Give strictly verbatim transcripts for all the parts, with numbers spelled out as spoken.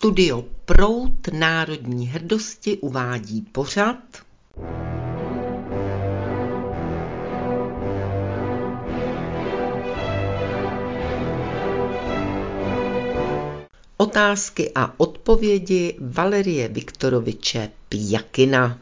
Studio Proud národní hrdosti uvádí pořad Otázky a odpovědi Valerie Viktoroviče Pjakina.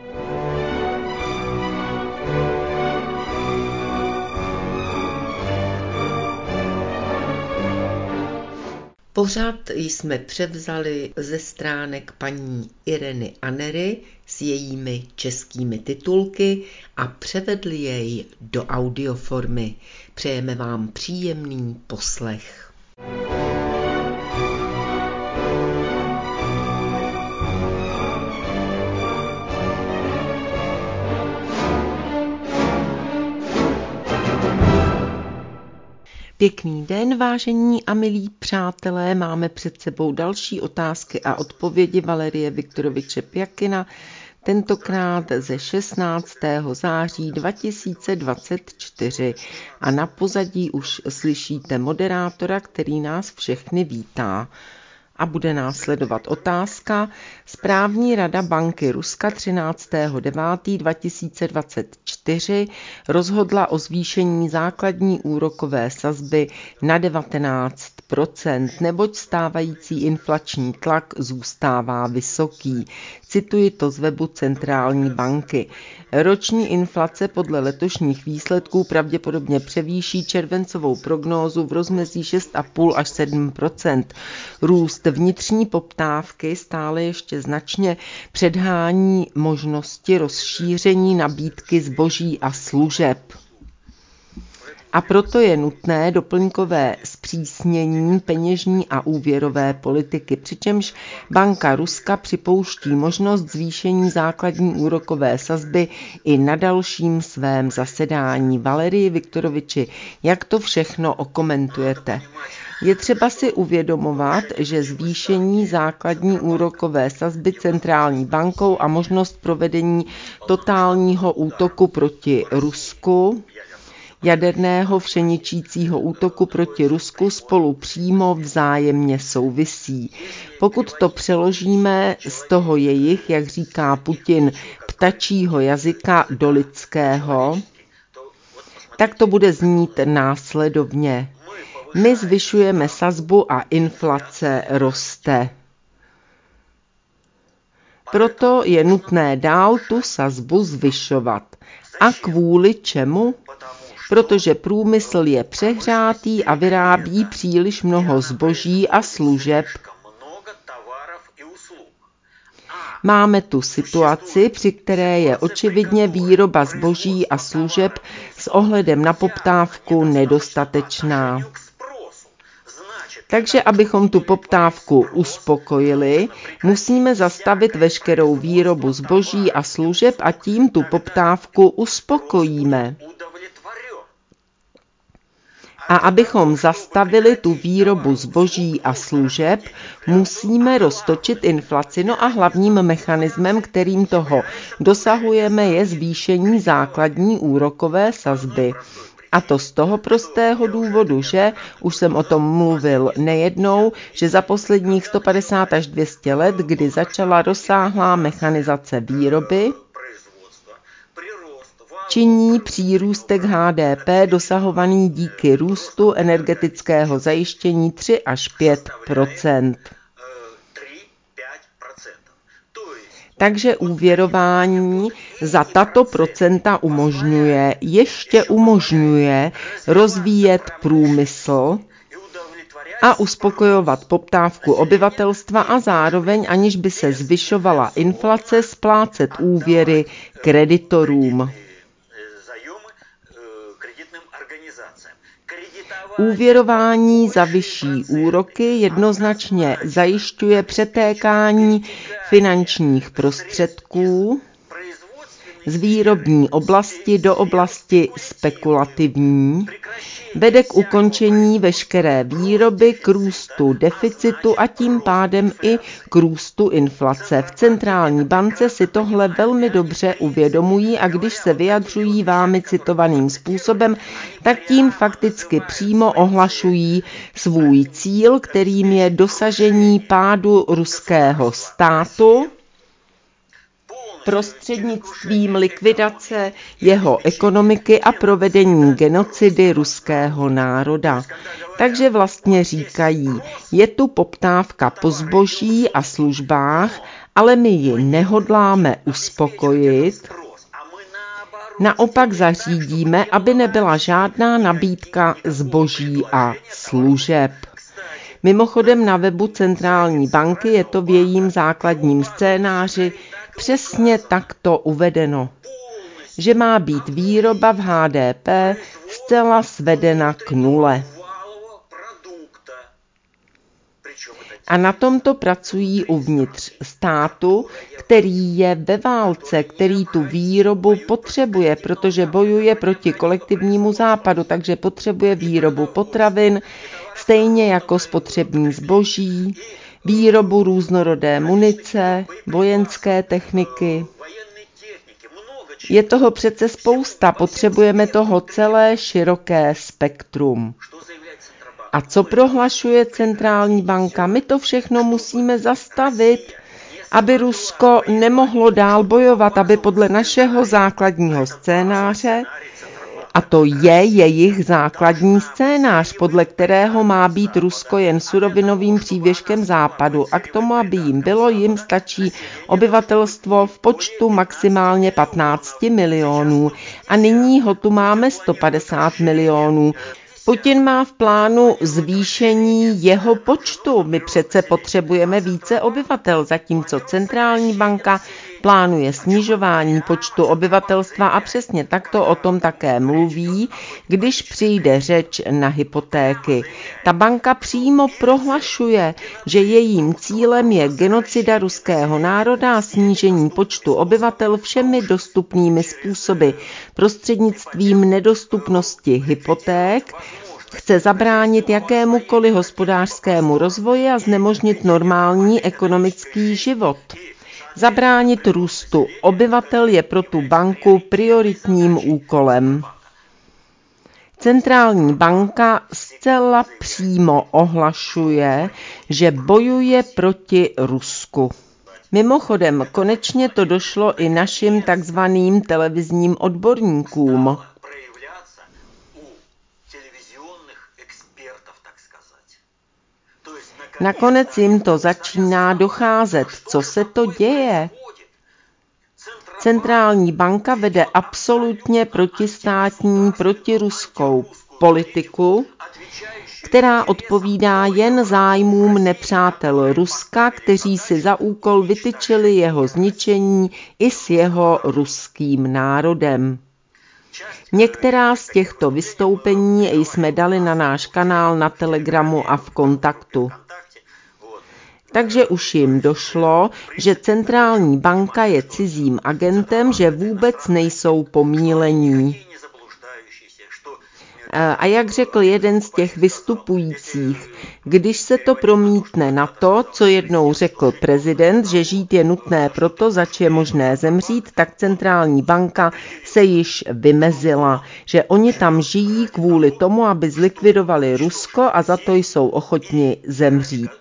Pořad jsme převzali ze stránek paní Ireny Anery s jejími českými titulky a převedli jej do audioformy. Přejeme vám příjemný poslech. Pěkný den, vážení a milí přátelé, máme před sebou další otázky a odpovědi Valerie Viktoroviče Pjakina, tentokrát ze šestnáctého září dva tisíce dvacet čtyři a na pozadí už slyšíte moderátora, který nás všechny vítá. A bude následovat otázka. Správní rada Banky Ruska třináctého devátého dva tisíce dvacet čtyři rozhodla o zvýšení základní úrokové sazby na devatenáct procent, neboť stávající inflační tlak zůstává vysoký. Cituji to z webu Centrální banky. Roční inflace podle letošních výsledků pravděpodobně převýší červencovou prognózu v rozmezí šest celá pět až sedm procent. Růst vnitřní poptávky stále ještě značně předhání možnosti rozšíření nabídky zboží a služeb. A proto je nutné doplňkové zpřísnění peněžní a úvěrové politiky, přičemž Banka Ruska připouští možnost zvýšení základní úrokové sazby i na dalším svém zasedání. Valerii Viktoroviči, jak to všechno okomentujete? Je třeba si uvědomovat, že zvýšení základní úrokové sazby centrální bankou a možnost provedení totálního útoku proti Rusku, jaderného všeničícího útoku proti Rusku spolu přímo vzájemně souvisí. Pokud to přeložíme z toho jejich, jak říká Putin, ptačího jazyka do lidského, tak to bude znít následovně. My zvyšujeme sazbu a inflace roste. Proto je nutné dál tu sazbu zvyšovat. A kvůli čemu? Protože průmysl je přehrátý a vyrábí příliš mnoho zboží a služeb. Máme tu situaci, při které je očividně výroba zboží a služeb s ohledem na poptávku nedostatečná. Takže abychom tu poptávku uspokojili, musíme zastavit veškerou výrobu zboží a služeb a tím tu poptávku uspokojíme. A abychom zastavili tu výrobu zboží a služeb, musíme roztočit inflaci. No a hlavním mechanismem, kterým toho dosahujeme, je zvýšení základní úrokové sazby. A to z toho prostého důvodu, že, už jsem o tom mluvil nejednou, že za posledních sto padesát až dvě stě let, kdy začala rozsáhlá mechanizace výroby, činí přírůstek H D P dosahovaný díky růstu energetického zajištění tři až pět procent. Takže úvěrování za tato procenta umožňuje, ještě umožňuje rozvíjet průmysl a uspokojovat poptávku obyvatelstva a zároveň, aniž by se zvyšovala inflace, splácet úvěry kreditorům. Úvěrování za vyšší úroky jednoznačně zajišťuje přetékání finančních prostředků z výrobní oblasti do oblasti spekulativní, vede k ukončení veškeré výroby, k růstu deficitu a tím pádem i k růstu inflace. V centrální bance si tohle velmi dobře uvědomují a když se vyjadřují vámi citovaným způsobem, tak tím fakticky přímo ohlašují svůj cíl, kterým je dosažení pádu ruského státu prostřednictvím likvidace jeho ekonomiky a provedení genocidy ruského národa. Takže vlastně říkají, je tu poptávka po zboží a službách, ale my ji nehodláme uspokojit. Naopak zařídíme, aby nebyla žádná nabídka zboží a služeb. Mimochodem na webu centrální banky je to v jejím základním scénáři přesně takto uvedeno, že má být výroba v H D P zcela svedena k nule. A na tomto pracují uvnitř státu, který je ve válce, který tu výrobu potřebuje, protože bojuje proti kolektivnímu západu, takže potřebuje výrobu potravin, stejně jako spotřební zboží, výrobu různorodé munice, vojenské techniky. Je toho přece spousta, potřebujeme toho celé široké spektrum. A co prohlašuje centrální banka? My to všechno musíme zastavit, aby Rusko nemohlo dál bojovat, aby podle našeho základního scénáře, a to je jejich základní scénář, podle kterého má být Rusko jen surovinovým přívěškem západu a k tomu, aby jim bylo, jim stačí obyvatelstvo v počtu maximálně patnáct milionů a nyní ho tu máme sto padesát milionů. Putin má v plánu zvýšení jeho počtu. My přece potřebujeme více obyvatel, zatímco centrální banka plánuje snižování počtu obyvatelstva a přesně takto o tom také mluví, když přijde řeč na hypotéky. Ta banka přímo prohlašuje, že jejím cílem je genocida ruského národa a snížení počtu obyvatel všemi dostupnými způsoby prostřednictvím nedostupnosti hypoték, chce zabránit jakémukoliv hospodářskému rozvoji a znemožnit normální ekonomický život. Zabránit růstu obyvatel je pro tu banku prioritním úkolem. Centrální banka zcela přímo ohlašuje, že bojuje proti Rusku. Mimochodem, konečně to došlo i našim takzvaným televizním odborníkům. Nakonec jim to začíná docházet, co se to děje. Centrální banka vede absolutně protistátní, protiruskou politiku, která odpovídá jen zájmům nepřátel Ruska, kteří si za úkol vytyčili jeho zničení i s jeho ruským národem. Některá z těchto vystoupení jsme dali na náš kanál na Telegramu a v Kontaktu. Takže už jim došlo, že centrální banka je cizím agentem, že vůbec nejsou pomílení. A jak řekl jeden z těch vystupujících, když se to promítne na to, co jednou řekl prezident, že žít je nutné proto, zač je možné zemřít, tak centrální banka se již vymezila, že oni tam žijí kvůli tomu, aby zlikvidovali Rusko a za to jsou ochotni zemřít.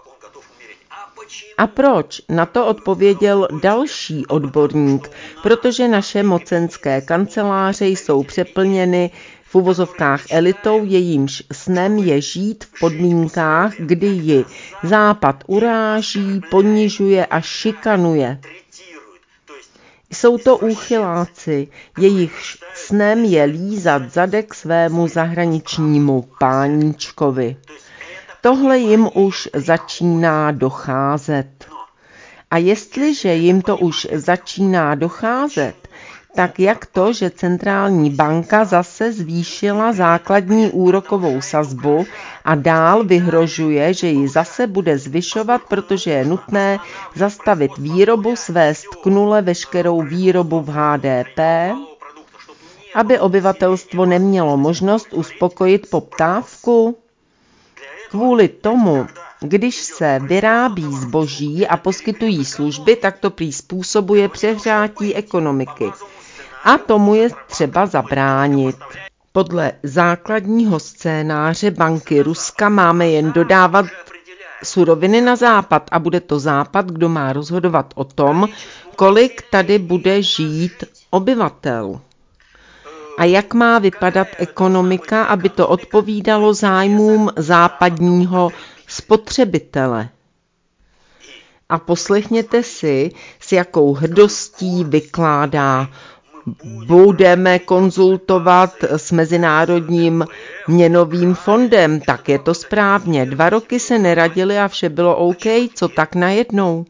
A proč? Na to odpověděl další odborník, protože naše mocenské kanceláře jsou přeplněny v uvozovkách elitou, jejímž snem je žít v podmínkách, kdy ji Západ uráží, ponižuje a šikanuje. Jsou to úchyláci, jejichž snem je lízat zadek svému zahraničnímu páníčkovi. Tohle jim už začíná docházet. A jestliže jim to už začíná docházet, Tak jak to, že centrální banka zase zvýšila základní úrokovou sazbu a dál vyhrožuje, že ji zase bude zvyšovat, protože je nutné zastavit výrobu, svést k nule veškerou výrobu v H D P, aby obyvatelstvo nemělo možnost uspokojit poptávku? Kvůli tomu, když se vyrábí zboží a poskytují služby, tak to prý způsobuje přehřátí ekonomiky. A tomu je třeba zabránit. Podle základního scénáře banky Ruska máme jen dodávat suroviny na západ a bude to západ, kdo má rozhodovat o tom, kolik tady bude žít obyvatel. A jak má vypadat ekonomika, aby to odpovídalo zájmům západního spotřebitele. A poslechněte si, s jakou hrdostí vykládá: budeme konzultovat s Mezinárodním měnovým fondem. Tak je to správně. Dva roky se neradili a vše bylo OK, co tak najednou?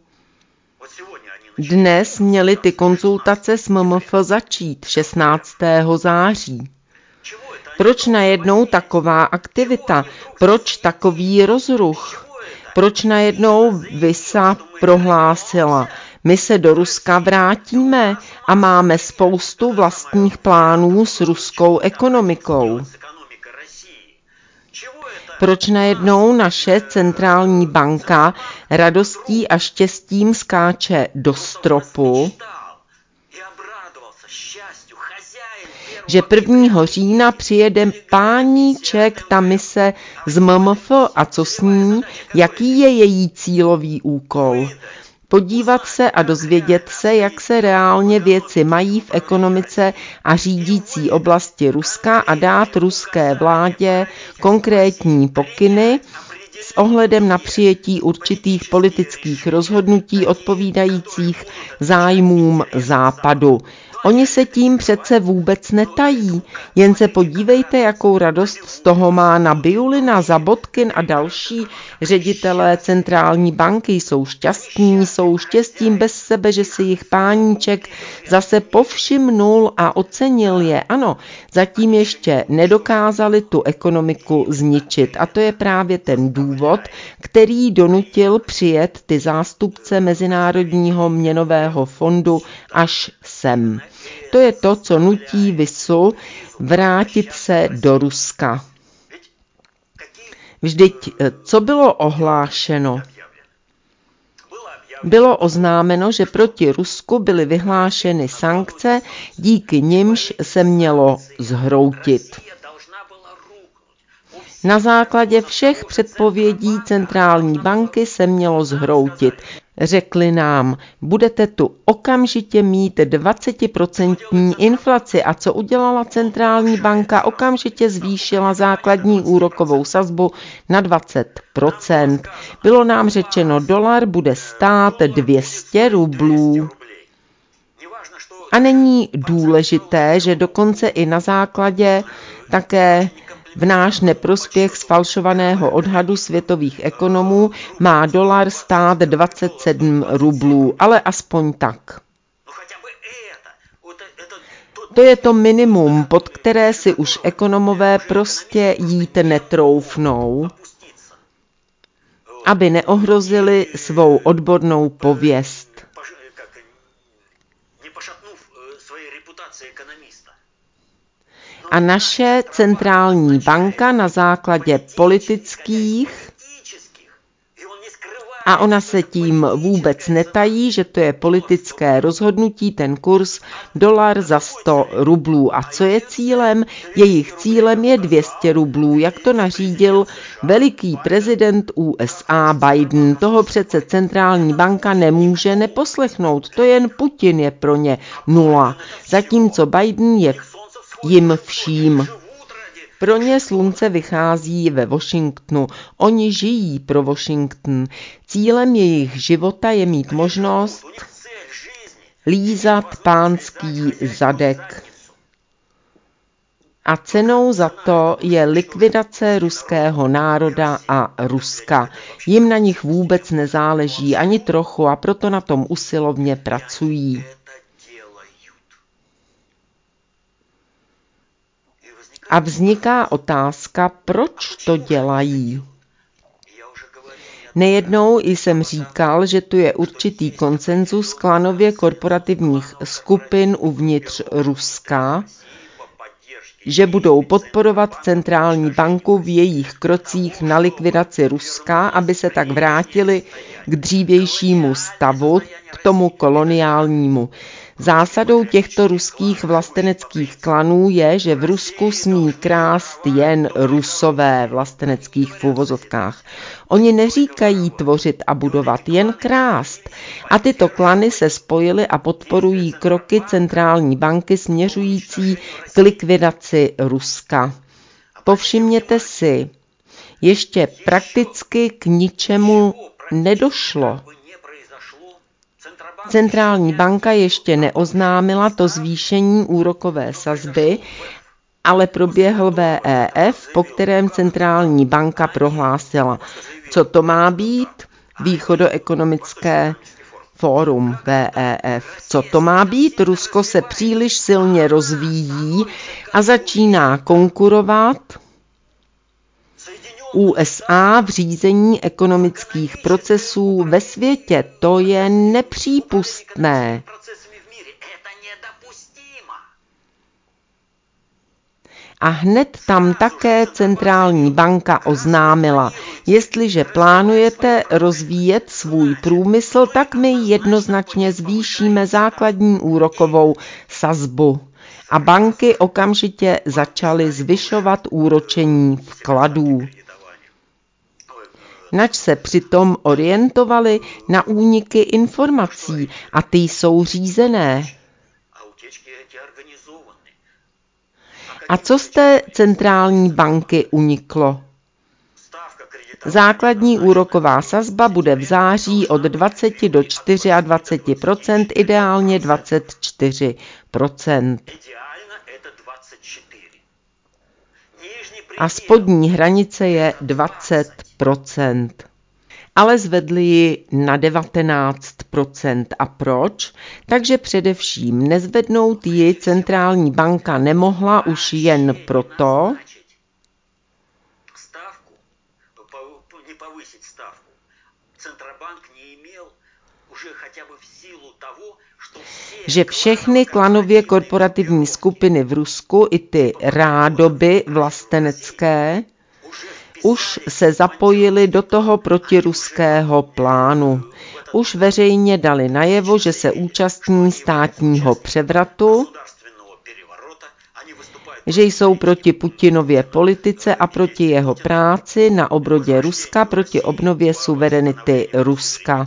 Dnes měly ty konzultace s M M F začít šestnáctého září. Proč najednou taková aktivita? Proč takový rozruch? Proč najednou Visa prohlásila: my se do Ruska vrátíme a máme spoustu vlastních plánů s ruskou ekonomikou? Proč najednou naše centrální banka radostí a štěstím skáče do stropu, že prvního října přijede páníček ta mise z M M F a co s ní, jaký je její cílový úkol? Podívat se a dozvědět se, jak se reálně věci mají v ekonomice a řídící oblasti Ruska a dát ruské vládě konkrétní pokyny s ohledem na přijetí určitých politických rozhodnutí odpovídajících zájmům Západu. Oni se tím přece vůbec netají, jen se podívejte, jakou radost z toho má Nabiulina, Zabotkin a další ředitelé centrální banky. Jsou šťastní, jsou štěstím bez sebe, že si jich páníček zase povšimnul a ocenil je. Ano, zatím ještě nedokázali tu ekonomiku zničit a to je právě ten důvod, který donutil přijet ty zástupce Mezinárodního měnového fondu až sem. To je to, co nutí Visu vrátit se do Ruska. Vždyť, co bylo ohlášeno? Bylo oznámeno, že proti Rusku byly vyhlášeny sankce, díky nimž se mělo zhroutit. Na základě všech předpovědí centrální banky se mělo zhroutit. Řekli nám, budete tu okamžitě mít dvacetiprocentní inflaci. A co udělala centrální banka? Okamžitě zvýšila základní úrokovou sazbu na dvacet procent. Bylo nám řečeno, dolar bude stát dvě stě rublů. A není důležité, že dokonce i na základě také v náš neprospěch sfalšovaného odhadu světových ekonomů má dolar stát dvacet sedm rublů, ale aspoň tak. To je to minimum, pod které si už ekonomové prostě jít netroufnou, aby neohrozili svou odbornou pověst. A naše centrální banka na základě politických, a ona se tím vůbec netají, že to je politické rozhodnutí, ten kurz dolar za sto rublů. A co je cílem? Jejich cílem je dvě stě rublů, jak to nařídil veliký prezident U S A Biden. Toho přece centrální banka nemůže neposlechnout, to jen Putin je pro ně nula, zatímco Biden je jim vším. Pro ně slunce vychází ve Washingtonu. Oni žijí pro Washington. Cílem jejich života je mít možnost lízat pánský zadek. A cenou za to je likvidace ruského národa a Ruska. Jim na nich vůbec nezáleží ani trochu a proto na tom usilovně pracují. A vzniká otázka, proč to dělají. Nejednou jsem říkal, že tu je určitý konsenzus klanově korporativních skupin uvnitř Ruska, že budou podporovat centrální banku v jejich krocích na likvidaci Ruska, aby se tak vrátili k dřívějšímu stavu, k tomu koloniálnímu. Zásadou těchto ruských vlasteneckých klanů je, že v Rusku smí krást jen Rusové vlasteneckých v uvozovkách. Oni neříkají tvořit a budovat, jen krást. A tyto klany se spojily a podporují kroky centrální banky směřující k likvidaci Ruska. Povšimněte si, ještě prakticky k ničemu nedošlo. Centrální banka ještě neoznámila to zvýšení úrokové sazby, ale proběhl V E F, po kterém centrální banka prohlásila, co to má být, Východoekonomické fórum V E F. Co to má být? Rusko se příliš silně rozvíjí a začíná konkurovat U S A v řízení ekonomických procesů ve světě. To je nepřípustné. A hned tam také centrální banka oznámila, jestliže plánujete rozvíjet svůj průmysl, tak my jednoznačně zvýšíme základní úrokovou sazbu. A banky okamžitě začaly zvyšovat úročení vkladů. Nač se přitom orientovali na úniky informací a ty jsou řízené. A co z té centrální banky uniklo? Základní úroková sazba bude v září od dvacet do dvaceti čtyř procent, ideálně dvacet čtyři procent. A spodní hranice je dvacet procent. Ale zvedli ji na devatenáct procent. A proč? Takže především nezvednout ji centrální banka nemohla už jen proto, že všechny klanově korporativní skupiny v Rusku, i ty rádoby vlastenecké, už se zapojili do toho protiruského plánu. Už veřejně dali najevo, že se účastní státního převratu, že jsou proti Putinově politice a proti jeho práci na obrodě Ruska, proti obnově suverenity Ruska.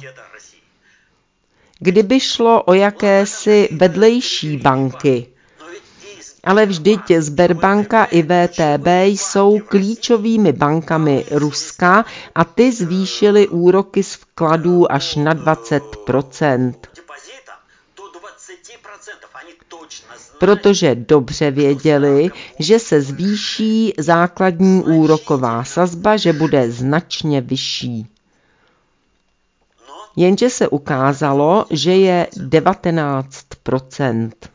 Kdyby šlo o jakési vedlejší banky, ale vždyť Sberbanka i V T B jsou klíčovými bankami Ruska a ty zvýšily úroky z vkladů až na dvacet procent. Protože dobře věděli, že se zvýší základní úroková sazba, že bude značně vyšší. Jenže se ukázalo, že je devatenáct procent.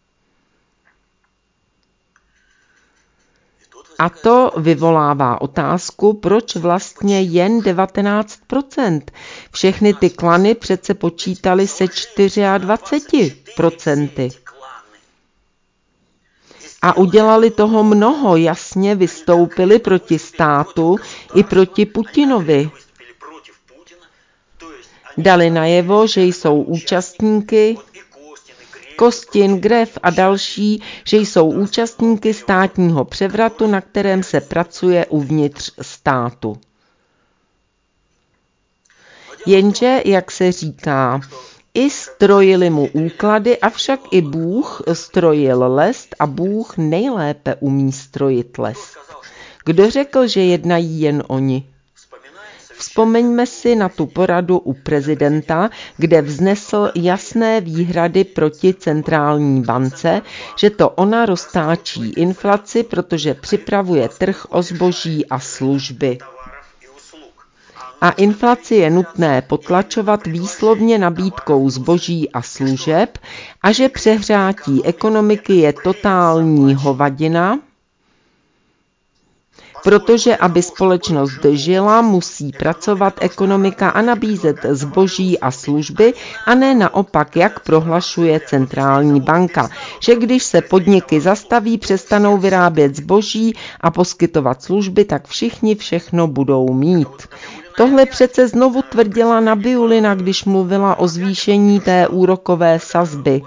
A to vyvolává otázku, proč vlastně jen devatenáct procent. Všechny ty klany přece počítaly se dvaceti čtyřmi procenty. A udělali toho mnoho, jasně vystoupili proti státu i proti Putinovi. Dali najevo, že jsou účastníky, Kostin, Gref a další, že jsou účastníky státního převratu, na kterém se pracuje uvnitř státu. Jenže, jak se říká, i strojili mu úklady, avšak i Bůh strojil lest a Bůh nejlépe umí strojit lest. Kdo řekl, že jednají jen oni? Vzpomeňme si na tu poradu u prezidenta, kde vznesl jasné výhrady proti centrální bance, že to ona roztáčí inflaci, protože připravuje trh o zboží a služby. A inflaci je nutné potlačovat výslovně nabídkou zboží a služeb a že přehřátí ekonomiky je totální hovadina protože aby společnost žila, musí pracovat ekonomika a nabízet zboží a služby, a ne naopak, jak prohlašuje centrální banka, že když se podniky zastaví, přestanou vyrábět zboží a poskytovat služby, tak všichni všechno budou mít. Tohle přece znovu tvrdila Nabiulina, když mluvila o zvýšení té úrokové sazby.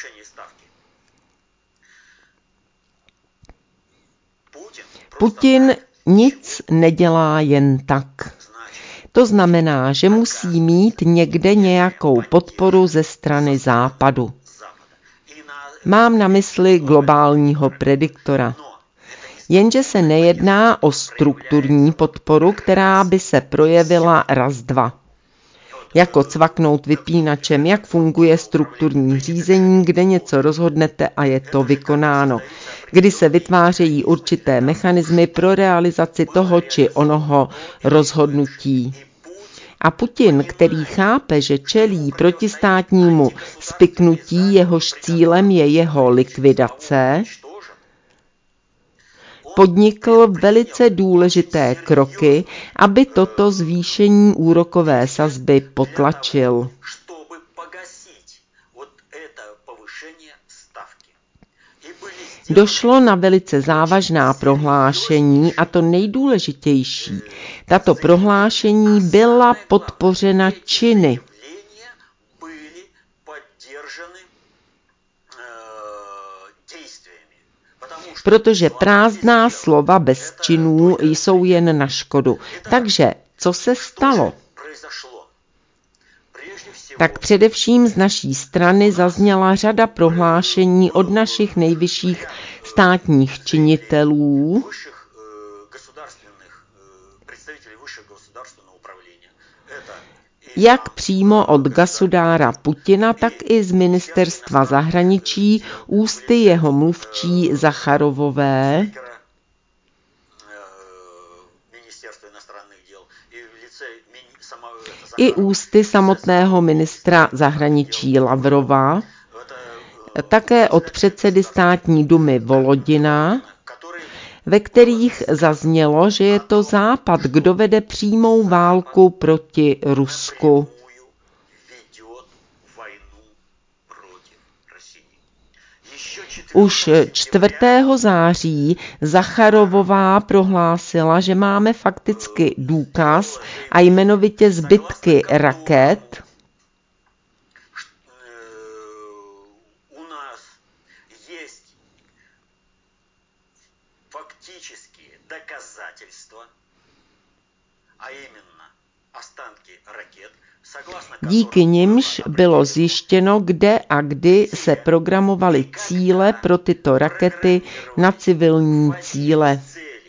Putin nic nedělá jen tak. To znamená, že musí mít někde nějakou podporu ze strany Západu. Mám na mysli globálního prediktora. Jenže se nejedná o strukturní podporu, která by se projevila raz dva. Jako cvaknout vypínačem, jak funguje strukturní řízení, kde něco rozhodnete a je to vykonáno. Kdy se vytvářejí určité mechanismy pro realizaci toho či onoho rozhodnutí. A Putin, který chápe, že čelí protistátnímu spiknutí, jehož cílem je jeho likvidace, podnikl velice důležité kroky, aby toto zvýšení úrokové sazby potlačil. Došlo na velice závažná prohlášení a to nejdůležitější. Tato prohlášení byla podpořena činy. Protože prázdná slova bez činů jsou jen na škodu. Takže, co se stalo? Tak především z naší strany zazněla řada prohlášení od našich nejvyšších státních činitelů, jak přímo od gasudára Putina, tak i z ministerstva zahraničí ústy jeho mluvčí Zacharovové, i ústy samotného ministra zahraničí Lavrova, také od předsedy státní dumy Volodina, ve kterých zaznělo, že je to Západ, kdo vede přímou válku proti Rusku. Už čtvrtého září Zacharovová prohlásila, že máme fakticky důkaz a jmenovitě zbytky raket, díky nimž bylo zjištěno, kde a kdy se programovaly cíle pro tyto rakety na civilní cíle.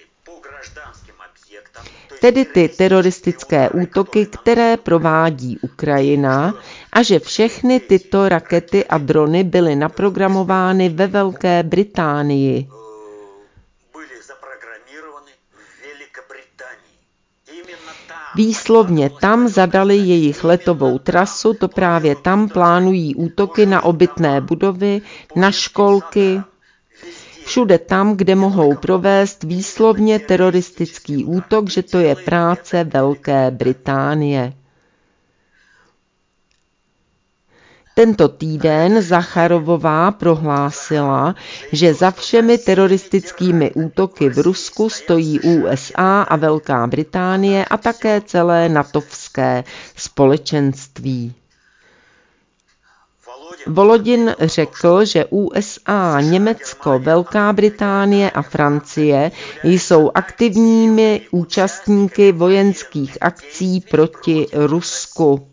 Tedy ty teroristické útoky, které provádí Ukrajina, a že všechny tyto rakety a drony byly naprogramovány ve Velké Británii. Výslovně tam zadali jejich letovou trasu, to právě tam plánují útoky na obytné budovy, na školky, všude tam, kde mohou provést výslovně teroristický útok, že to je práce Velké Británie. Tento týden Zacharovová prohlásila, že za všemi teroristickými útoky v Rusku stojí U S A a Velká Británie a také celé natovské společenství. Volodin řekl, že U S A, Německo, Velká Británie a Francie jsou aktivními účastníky vojenských akcí proti Rusku.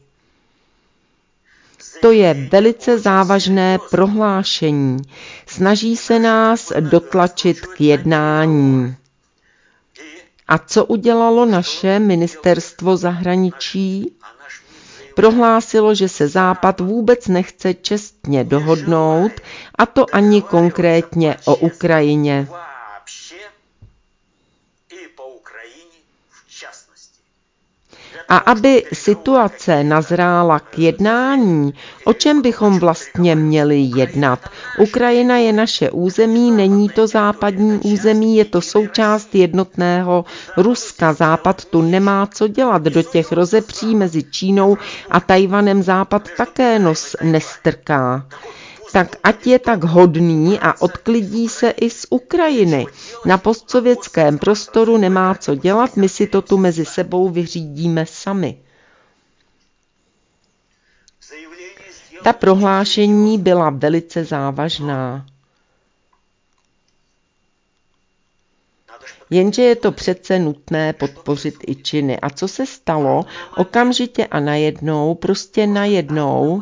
To je velice závažné prohlášení. Snaží se nás dotlačit k jednání. A co udělalo naše ministerstvo zahraničí? Prohlásilo, že se Západ vůbec nechce čestně dohodnout, a to ani konkrétně o Ukrajině. A aby situace nazrála k jednání, o čem bychom vlastně měli jednat? Ukrajina je naše území, není to západní území, je to součást jednotného Ruska. Západ tu nemá co dělat, do těch rozepří mezi Čínou a Tajvanem Západ také nos nestrká. Tak ať je tak hodný a odklidí se i z Ukrajiny. Na postsovětském prostoru nemá co dělat, my si to tu mezi sebou vyřídíme sami. Ta prohlášení byla velice závažná. Jenže je to přece nutné podpořit i činy. A co se stalo? Okamžitě a najednou, prostě najednou,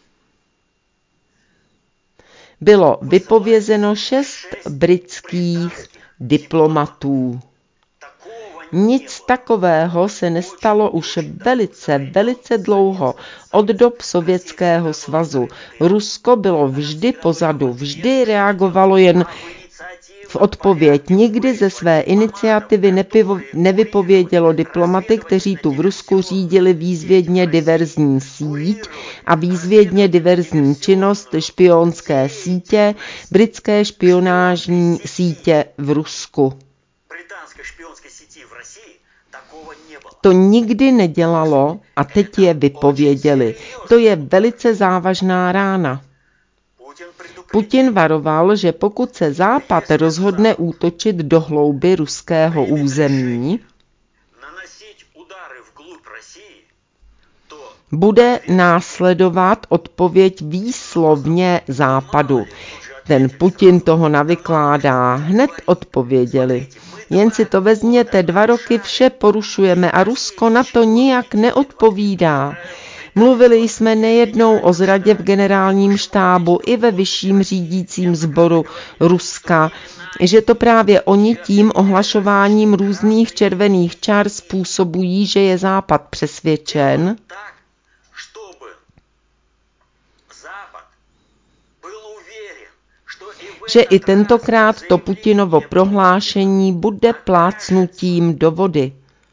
bylo vypovězeno šest britských diplomatů. Nic takového se nestalo už velice, velice dlouho, od dob Sovětského svazu. Rusko bylo vždy pozadu, vždy reagovalo jen v odpověď. Nikdy ze své iniciativy nepivo, nevypovědělo diplomaty, kteří tu v Rusku řídili výzvědně diverzní síť a výzvědně diverzní činnost špionské sítě, britské špionážní sítě v Rusku. To nikdy nedělalo a teď je vypověděli. To je velice závažná rána. Putin varoval, že pokud se Západ rozhodne útočit do hlouby ruského území, bude následovat odpověď výslovně Západu. Ten Putin toho navykládá, hned odpověděli. Jen si to vezměte, dva roky vše porušujeme a Rusko na to nijak neodpovídá. Mluvili jsme nejednou o zradě v generálním štábu i ve vyšším řídícím sboru Ruska, že to právě oni tím ohlašováním různých červených čar způsobují, že je Západ přesvědčen, že i tentokrát to Putinovo prohlášení bude plácnutím do vody.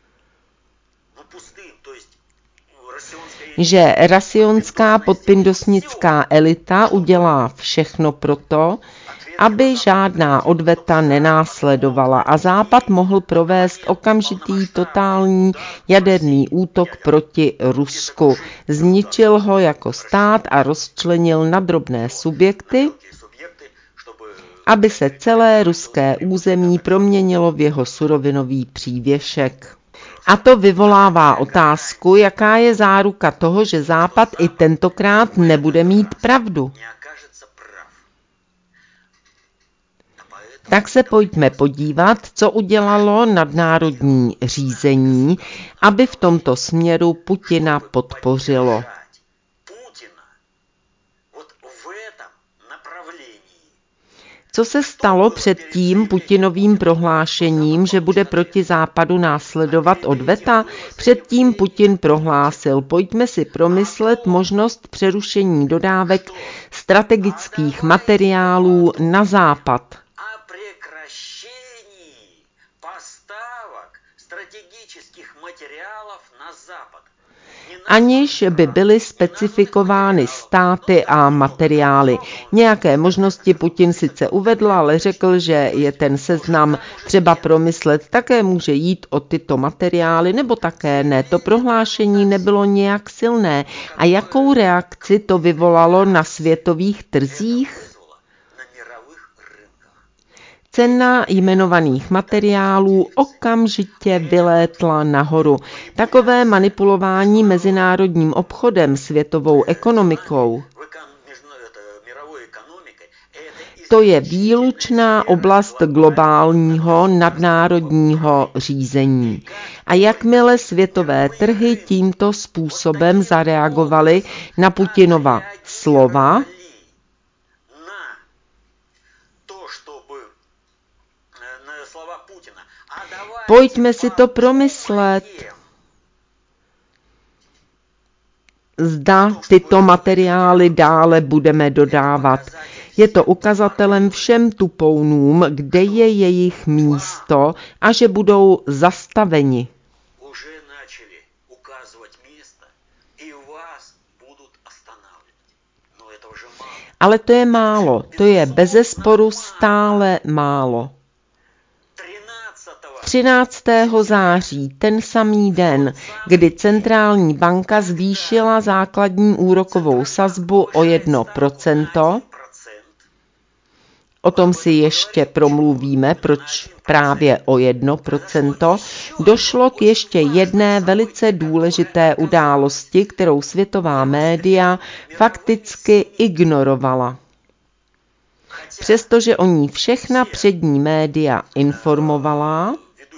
Že rasionská podpindosnická elita udělá všechno proto, aby žádná odveta nenásledovala a Západ mohl provést okamžitý totální jaderný útok proti Rusku. Zničil ho jako stát a rozčlenil na drobné subjekty, aby se celé ruské území proměnilo v jeho surovinový přívěšek. A to vyvolává otázku, jaká je záruka toho, že Západ i tentokrát nebude mít pravdu. Tak se pojďme podívat, co udělalo nadnárodní řízení, aby v tomto směru Putina podpořilo. Co se stalo před tím Putinovým prohlášením, že bude proti Západu následovat odveta? Předtím Putin prohlásil, pojďme si promyslet možnost přerušení dodávek strategických materiálů na Západ. Aniž by byly specifikovány státy a materiály. Nějaké možnosti Putin sice uvedl, ale řekl, že je ten seznam třeba promyslet. Také může jít o tyto materiály, nebo také ne. To prohlášení nebylo nějak silné. A jakou reakci to vyvolalo na světových trzích? Cena jmenovaných materiálů okamžitě vylétla nahoru. Takové manipulování mezinárodním obchodem, světovou ekonomikou, to je výlučná oblast globálního nadnárodního řízení. A jakmile světové trhy tímto způsobem zareagovaly na Putinova slova, pojďme si to promyslet. Zda tyto materiály dále budeme dodávat. Je to ukazatelem všem tupounům, kde je jejich místo a že budou zastaveni. Ale to je málo, to je bezesporu stále málo. třináctého září, ten samý den, kdy centrální banka zvýšila základní úrokovou sazbu o jedno procento, o tom si ještě promluvíme, proč právě o jedno procento, došlo k ještě jedné velice důležité události, kterou světová média fakticky ignorovala. Přestože o ní všechna přední média informovala,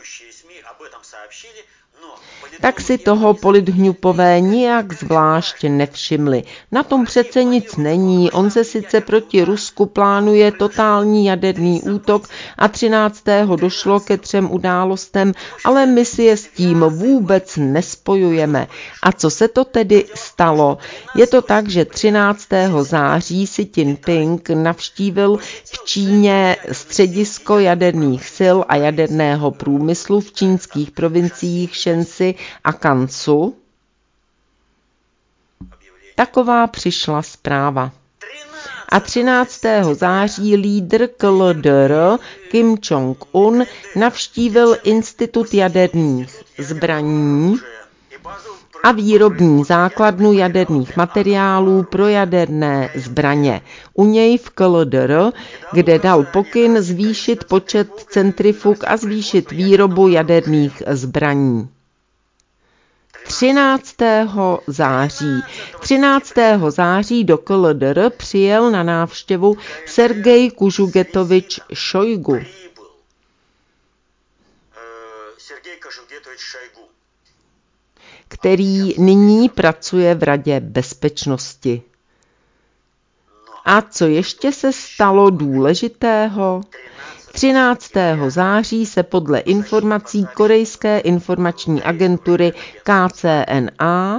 tak si toho polithňupové nijak zvlášť nevšimli. Na tom přece nic není, on se sice proti Rusku plánuje totální jaderný útok a třináctého došlo ke třem událostem, ale my si je s tím vůbec nespojujeme. A co se to tedy stalo? Je to tak, že třináctého září Xi Jinping navštívil v Číně středisko jaderných sil a jaderného průmyslu v čínských provinciích Shanxi a Kansu. Taková přišla zpráva. A třináctého září lídr K L D R Kim Jong-un navštívil Institut jaderných zbraní a výrobní základnu jaderných materiálů pro jaderné zbraně. U něj v K L D R, kde dal pokyn zvýšit počet centrifug a zvýšit výrobu jaderných zbraní. třináctého září. třináctého září do K L D R přijel na návštěvu Sergej Kužugetovič Šojgu. který nyní pracuje v Radě bezpečnosti. A co ještě se stalo důležitého? třináctého září se podle informací korejské informační agentury K C N A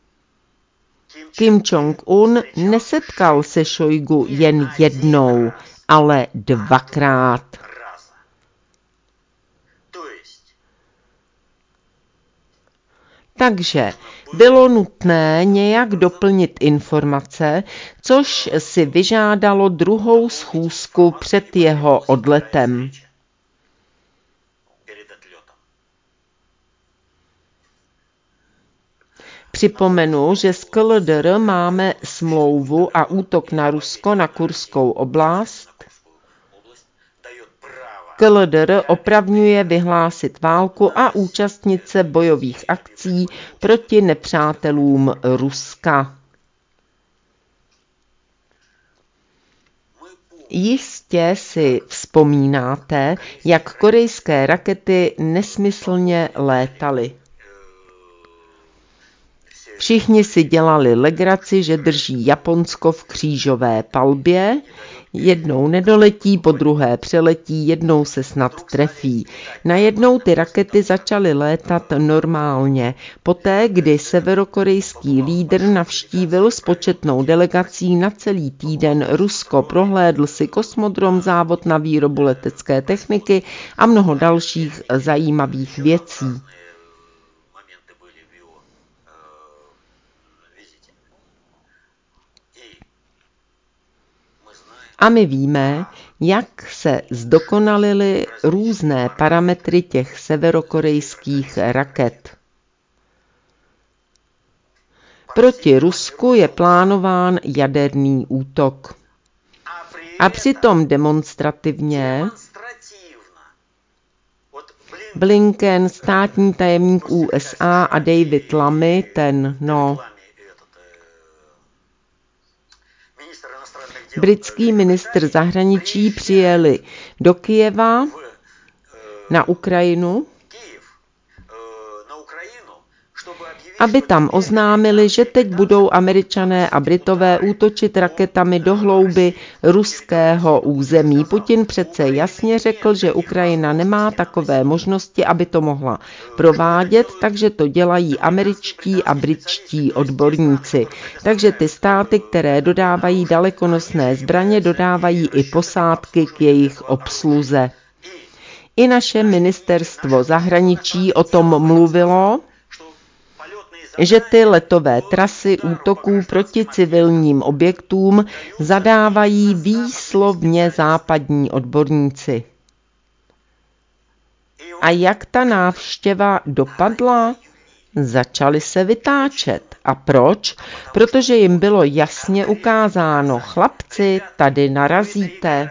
Kim Jong-un nesetkal se Šojgu jen jednou, ale dvakrát. Takže bylo nutné nějak doplnit informace, což si vyžádalo druhou schůzku před jeho odletem. Připomenu, že s K L D R máme smlouvu a útok na Rusko na Kurskou oblast K L D R opravňuje vyhlásit válku a účastnit se bojových akcí proti nepřátelům Ruska. Jistě si vzpomínáte, jak korejské rakety nesmyslně létaly. Všichni si dělali legraci, že drží Japonsko v křížové palbě, jednou nedoletí, po druhé přeletí, jednou se snad trefí. Najednou ty rakety začaly létat normálně, poté, kdy severokorejský lídr navštívil s početnou delegací na celý týden Rusko, prohlédl si kosmodrom, závod na výrobu letecké techniky a mnoho dalších zajímavých věcí. A my víme, jak se zdokonalily různé parametry těch severokorejských raket. Proti Rusku je plánován jaderný útok. A přitom demonstrativně Blinken, státní tajemník U S A a David Lammy, ten, no, britský ministr zahraničí, přijeli do Kyjeva na Ukrajinu, aby tam oznámili, že teď budou Američané a Britové útočit raketami do hlouby ruského území. Putin přece jasně řekl, že Ukrajina nemá takové možnosti, aby to mohla provádět, takže to dělají američtí a britští odborníci. Takže ty státy, které dodávají dalekonosné zbraně, dodávají i posádky k jejich obsluze. I naše ministerstvo zahraničí o tom mluvilo, že ty letové trasy útoků proti civilním objektům zadávají výslovně západní odborníci. A jak ta návštěva dopadla? Začali se vytáčet. A proč? Protože jim bylo jasně ukázáno, chlapci, tady narazíte.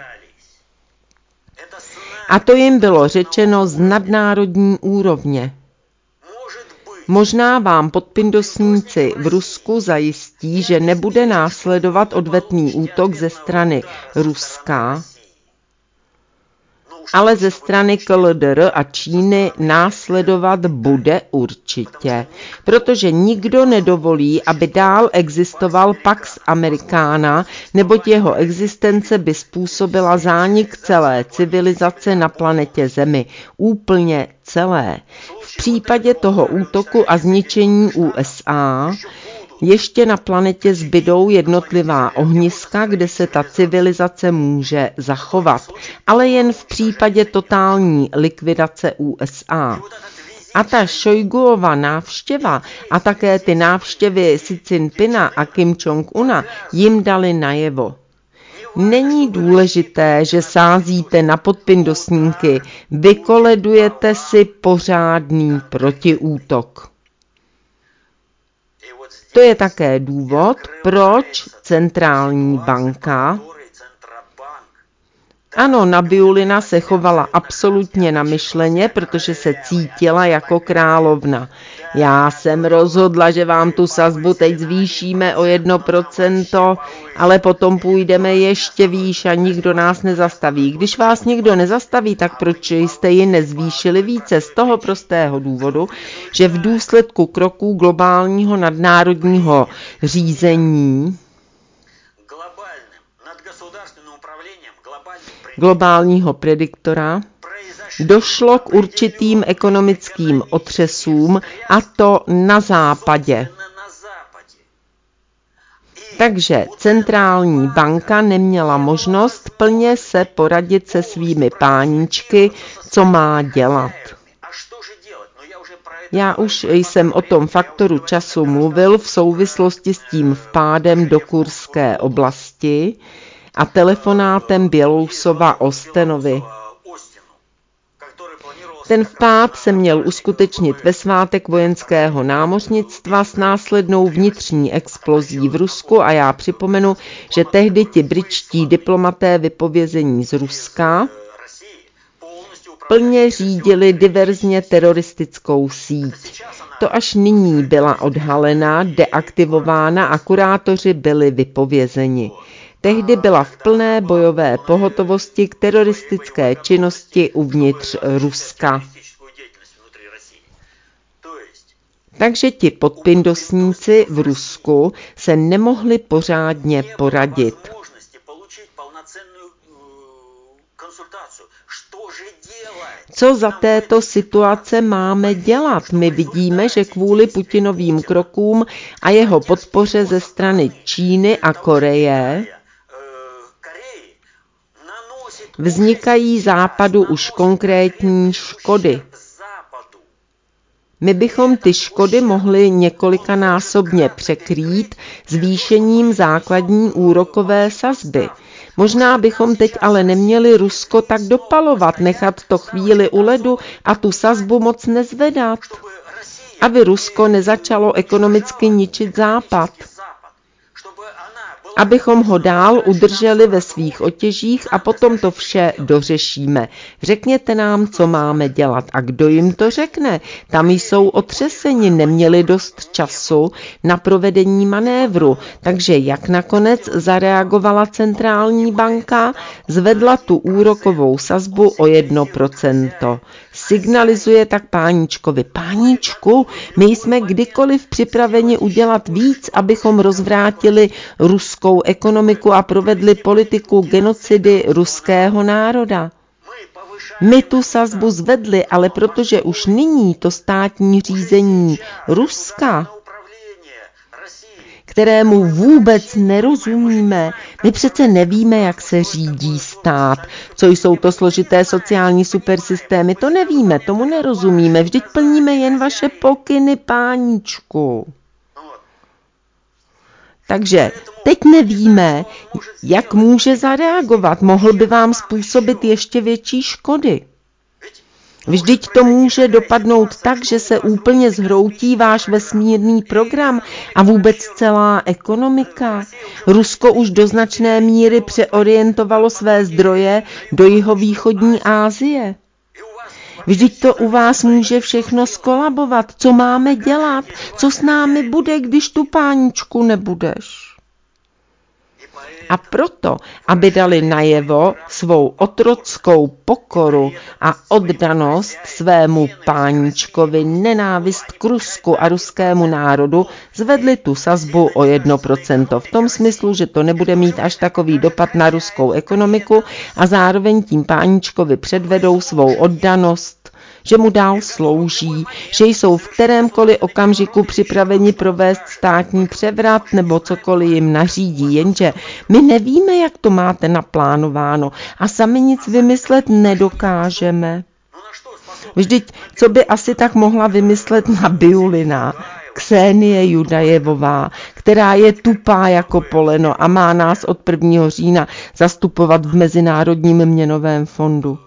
A to jim bylo řečeno z nadnárodní úrovně. Možná vám podpindosníci v Rusku zajistí, že nebude následovat odvetný útok ze strany Ruska, ale ze strany K L D R a Číny následovat bude určitě, protože nikdo nedovolí, aby dál existoval Pax Americana, neboť jeho existence by způsobila zánik celé civilizace na planetě Zemi, úplně celé. V případě toho útoku a zničení U S A ještě na planetě zbydou jednotlivá ohniska, kde se ta civilizace může zachovat, ale jen v případě totální likvidace U S A. A ta Šojguova návštěva a také ty návštěvy Si Cinpina a Kim Jong-una jim dali najevo. Není důležité, že sázíte na podpindosníky, vykoledujete si pořádný protiútok. To je také důvod, proč centrální banka, ano, Nabiulina se chovala absolutně namyšleně, protože se cítila jako královna. Já jsem rozhodla, že vám tu sazbu teď zvýšíme o jedno procento, ale potom půjdeme ještě výš a nikdo nás nezastaví. Když vás nikdo nezastaví, tak proč jste ji nezvýšili více? Z toho prostého důvodu, že v důsledku kroků globálního nadnárodního řízení globálního prediktora došlo k určitým ekonomickým otřesům, a to na západě. Takže centrální banka neměla možnost plně se poradit se svými páníčky, co má dělat. Já už jsem o tom faktoru času mluvil v souvislosti s tím vpádem do Kurské oblasti a telefonátem Bělousova Austinovi. Ten vpád se měl uskutečnit ve svátek vojenského námořnictva s následnou vnitřní explozí v Rusku a já připomenu, že tehdy ti britští diplomaté vypovězení z Ruska plně řídili diverzně teroristickou síť. To až nyní byla odhalena, deaktivována a kurátoři byli vypovězeni. Tehdy byla v plné bojové pohotovosti k teroristické činnosti uvnitř Ruska. Takže ti podpindosníci v Rusku se nemohli pořádně poradit. Co za této situace máme dělat? My vidíme, že kvůli Putinovým krokům a jeho podpoře ze strany Číny a Koreje vznikají Západu už konkrétní škody. My bychom ty škody mohli několikanásobně překrýt zvýšením základní úrokové sazby. Možná bychom teď ale neměli Rusko tak dopalovat, nechat to chvíli u ledu a tu sazbu moc nezvedat, aby Rusko nezačalo ekonomicky ničit Západ. Abychom ho dál udrželi ve svých otěžích a potom to vše dořešíme. Řekněte nám, co máme dělat. A kdo jim to řekne? Tam jsou otřeseni, neměli dost času na provedení manévru. Takže jak nakonec zareagovala centrální banka? Zvedla tu úrokovou sazbu o jedno procento. Signalizuje tak páníčkovi: páníčku, my jsme kdykoliv připraveni udělat víc, abychom rozvrátili ruskou ekonomiku a provedli politiku genocidy ruského národa. My tu sazbu zvedli, ale protože už nyní to státní řízení Ruska, kterému vůbec nerozumíme. My přece nevíme, jak se řídí stát, co jsou to složité sociální supersystémy, to nevíme, tomu nerozumíme, vždyť plníme jen vaše pokyny, páničku. Takže teď nevíme, jak může zareagovat, mohl by vám způsobit ještě větší škody. Vždyť to může dopadnout tak, že se úplně zhroutí váš vesmírný program a vůbec celá ekonomika. Rusko už do značné míry přeorientovalo své zdroje do jihovýchodní Asie. Vždyť to u vás může všechno skolabovat. Co máme dělat? Co s námi bude, když tu páničku nebudeš? A proto, aby dali najevo svou otrockou pokoru a oddanost svému páničkovi, nenávist k Rusku a ruskému národu, zvedli tu sazbu o jedno procento v tom smyslu, že to nebude mít až takový dopad na ruskou ekonomiku a zároveň tím páničkovi předvedou svou oddanost, že mu dál slouží, že jsou v kterémkoliv okamžiku připraveni provést státní převrat nebo cokoliv jim nařídí, jenže my nevíme, jak to máte naplánováno a sami nic vymyslet nedokážeme. Vždyť, co by asi tak mohla vymyslet Nabíulina, Ksenie Judajevová, která je tupá jako poleno a má nás od prvního října zastupovat v Mezinárodním měnovém fondu.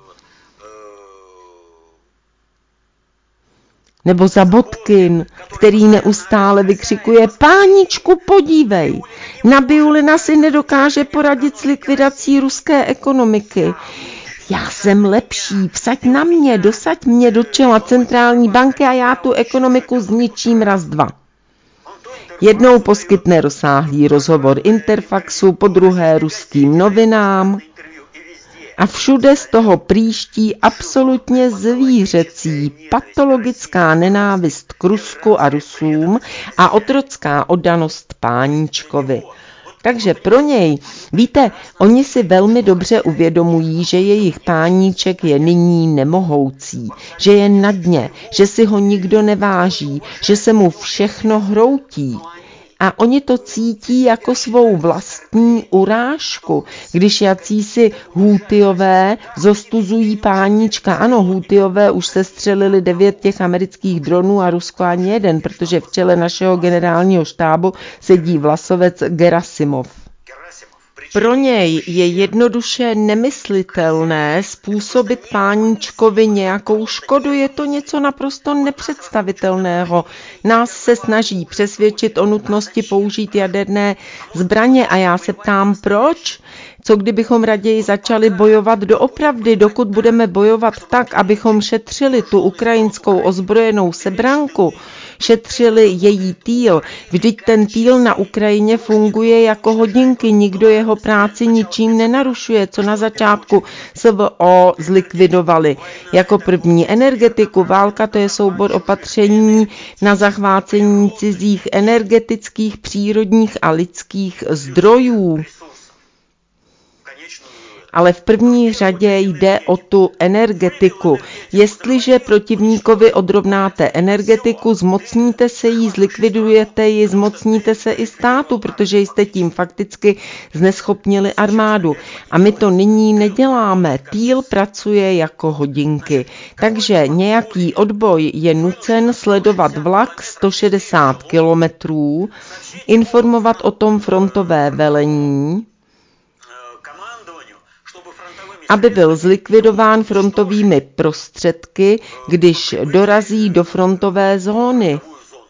Nebo Zabotkin, který neustále vykřikuje: páničku, podívej, Nabíulina si nedokáže poradit s likvidací ruské ekonomiky. Já jsem lepší, vsaď na mě, dosaď mě do čela centrální banky a já tu ekonomiku zničím raz dva. Jednou poskytne rozsáhlý rozhovor Interfaxu, podruhé ruským novinám, a všude z toho příští absolutně zvířecí, patologická nenávist k Rusku a Rusům a otrocká oddanost páničkovi. Takže pro něj, víte, oni si velmi dobře uvědomují, že jejich páníček je nyní nemohoucí, že je na dně, že si ho nikdo neváží, že se mu všechno hroutí. A oni to cítí jako svou vlastní urážku, když jacísi Hútiové zostuzují pánička. Ano, Hútiové už se střelili devět těch amerických dronů a Rusko ani jeden, protože v čele našeho generálního štábu sedí vlasovec Gerasimov. Pro něj je jednoduše nemyslitelné způsobit páničkovi nějakou škodu, je to něco naprosto nepředstavitelného. Nás se snaží přesvědčit o nutnosti použít jaderné zbraně a já se ptám, proč? Co kdybychom raději začali bojovat doopravdy, dokud budeme bojovat tak, abychom šetřili tu ukrajinskou ozbrojenou sebranku, šetřili její týl. Vždyť ten týl na Ukrajině funguje jako hodinky, nikdo jeho práci ničím nenarušuje, co na začátku S V O zlikvidovali. Jako první energetiku, válka to je soubor opatření na zachvácení cizích energetických, přírodních a lidských zdrojů. Ale v první řadě jde o tu energetiku. Jestliže protivníkovi odrovnáte energetiku, zmocníte se jí, zlikvidujete ji, zmocníte se i státu, protože jste tím fakticky zneschopnili armádu. A my to nyní neděláme. Týl pracuje jako hodinky. Takže nějaký odboj je nucen sledovat vlak sto šedesát kilometrů, informovat o tom frontové velení, aby byl zlikvidován frontovými prostředky, když dorazí do frontové zóny.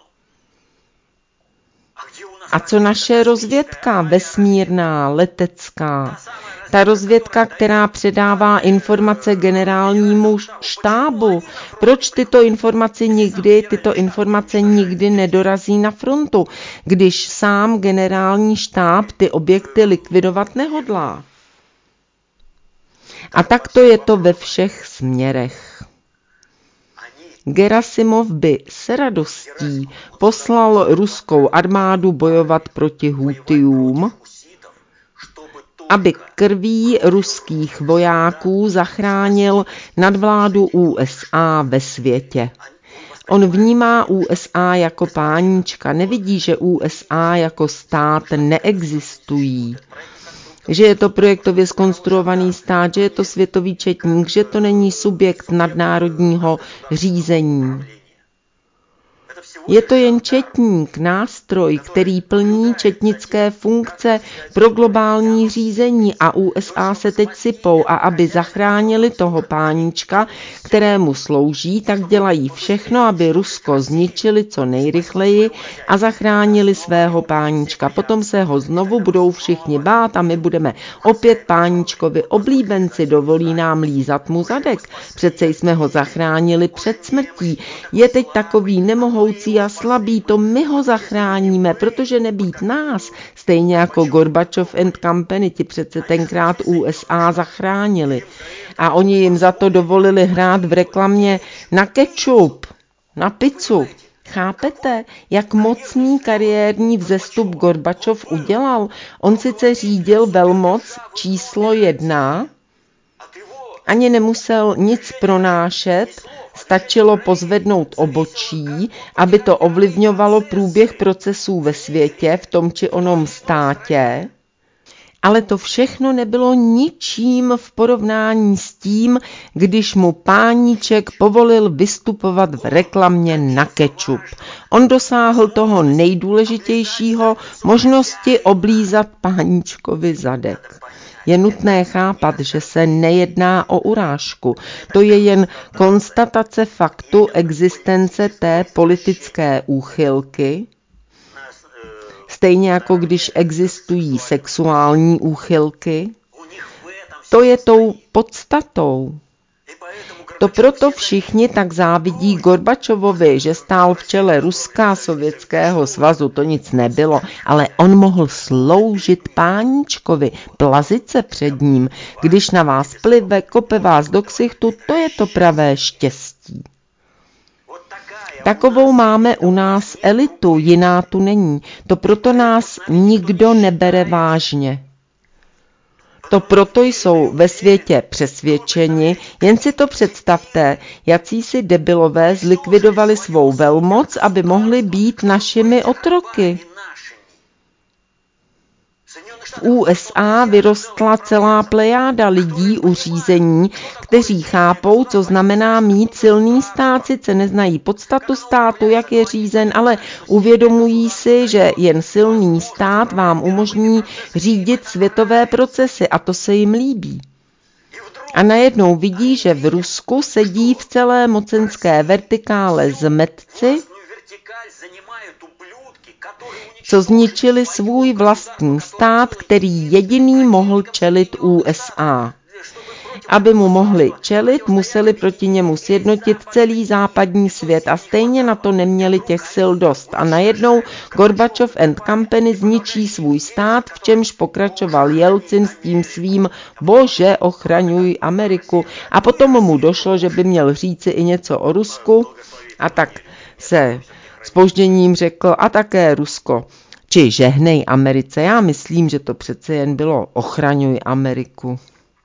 A co naše rozvědka, vesmírná, letecká? Ta rozvědka, která předává informace generálnímu štábu. Proč tyto informace nikdy, tyto informace nikdy nedorazí na frontu, když sám generální štáb ty objekty likvidovat nehodlá? A takto je to ve všech směrech. Gerasimov by s radostí poslal ruskou armádu bojovat proti Hútiům, aby krví ruských vojáků zachránil nadvládu U S A ve světě. On vnímá U S A jako páníčka, nevidí, že U S A jako stát neexistují. Že je to projektově zkonstruovaný stát, že je to světový četník, že to není subjekt nadnárodního řízení. Je to jen četník, nástroj, který plní četnické funkce pro globální řízení a U S A se teď sypou a aby zachránili toho páníčka, kterému slouží, tak dělají všechno, aby Rusko zničili co nejrychleji a zachránili svého páníčka. Potom se ho znovu budou všichni bát a my budeme opět páníčkovi oblíbenci, dovolí nám lízat mu zadek. Přece jsme ho zachránili před smrtí. Je teď takový nemohoucí a slabý, to my ho zachráníme, protože nebýt nás, stejně jako Gorbačov and Company, ti přece tenkrát U S A zachránili. A oni jim za to dovolili hrát v reklamě na kečup, na pizzu. Chápete, jak mocný kariérní vzestup Gorbačov udělal? On sice řídil velmoc číslo jedna, ani nemusel nic pronášet, stačilo pozvednout obočí, aby to ovlivňovalo průběh procesů ve světě, v tom či onom státě. Ale to všechno nebylo ničím v porovnání s tím, když mu páníček povolil vystupovat v reklamě na kečup. On dosáhl toho nejdůležitějšího, možnosti oblízat páníčkovi zadek. Je nutné chápat, že se nejedná o urážku. To je jen konstatace faktu existence té politické úchylky, stejně jako když existují sexuální úchylky. To je tou podstatou. To proto všichni tak závidí Gorbačovovi, že stál v čele Ruska, Sovětského svazu, to nic nebylo, ale on mohl sloužit páníčkovi, plazit se před ním. Když na vás plive, kope vás do ksichtu, to je to pravé štěstí. Takovou máme u nás elitu, jiná tu není. To proto nás nikdo nebere vážně. To proto jsou ve světě přesvědčeni, jen si to představte, jacísi debilové zlikvidovali svou velmoc, aby mohli být našimi otroky. V U S A vyrostla celá plejáda lidí u řízení, kteří chápou, co znamená mít silný stát, sice neznají podstatu státu, jak je řízen, ale uvědomují si, že jen silný stát vám umožní řídit světové procesy a to se jim líbí. A najednou vidí, že v Rusku sedí v celé mocenské vertikále zmetci, co zničili svůj vlastní stát, který jediný mohl čelit U S A. Aby mu mohli čelit, museli proti němu sjednotit celý západní svět a stejně na to neměli těch sil dost. A najednou Gorbačov and Company zničí svůj stát, v čemž pokračoval Jelcin s tím svým bože, ochraňuj Ameriku. A potom mu došlo, že by měl říci i něco o Rusku a tak se zpožděním řekl a také Rusko. Či žehnej Americe, já myslím, že to přece jen bylo ochraňuj Ameriku.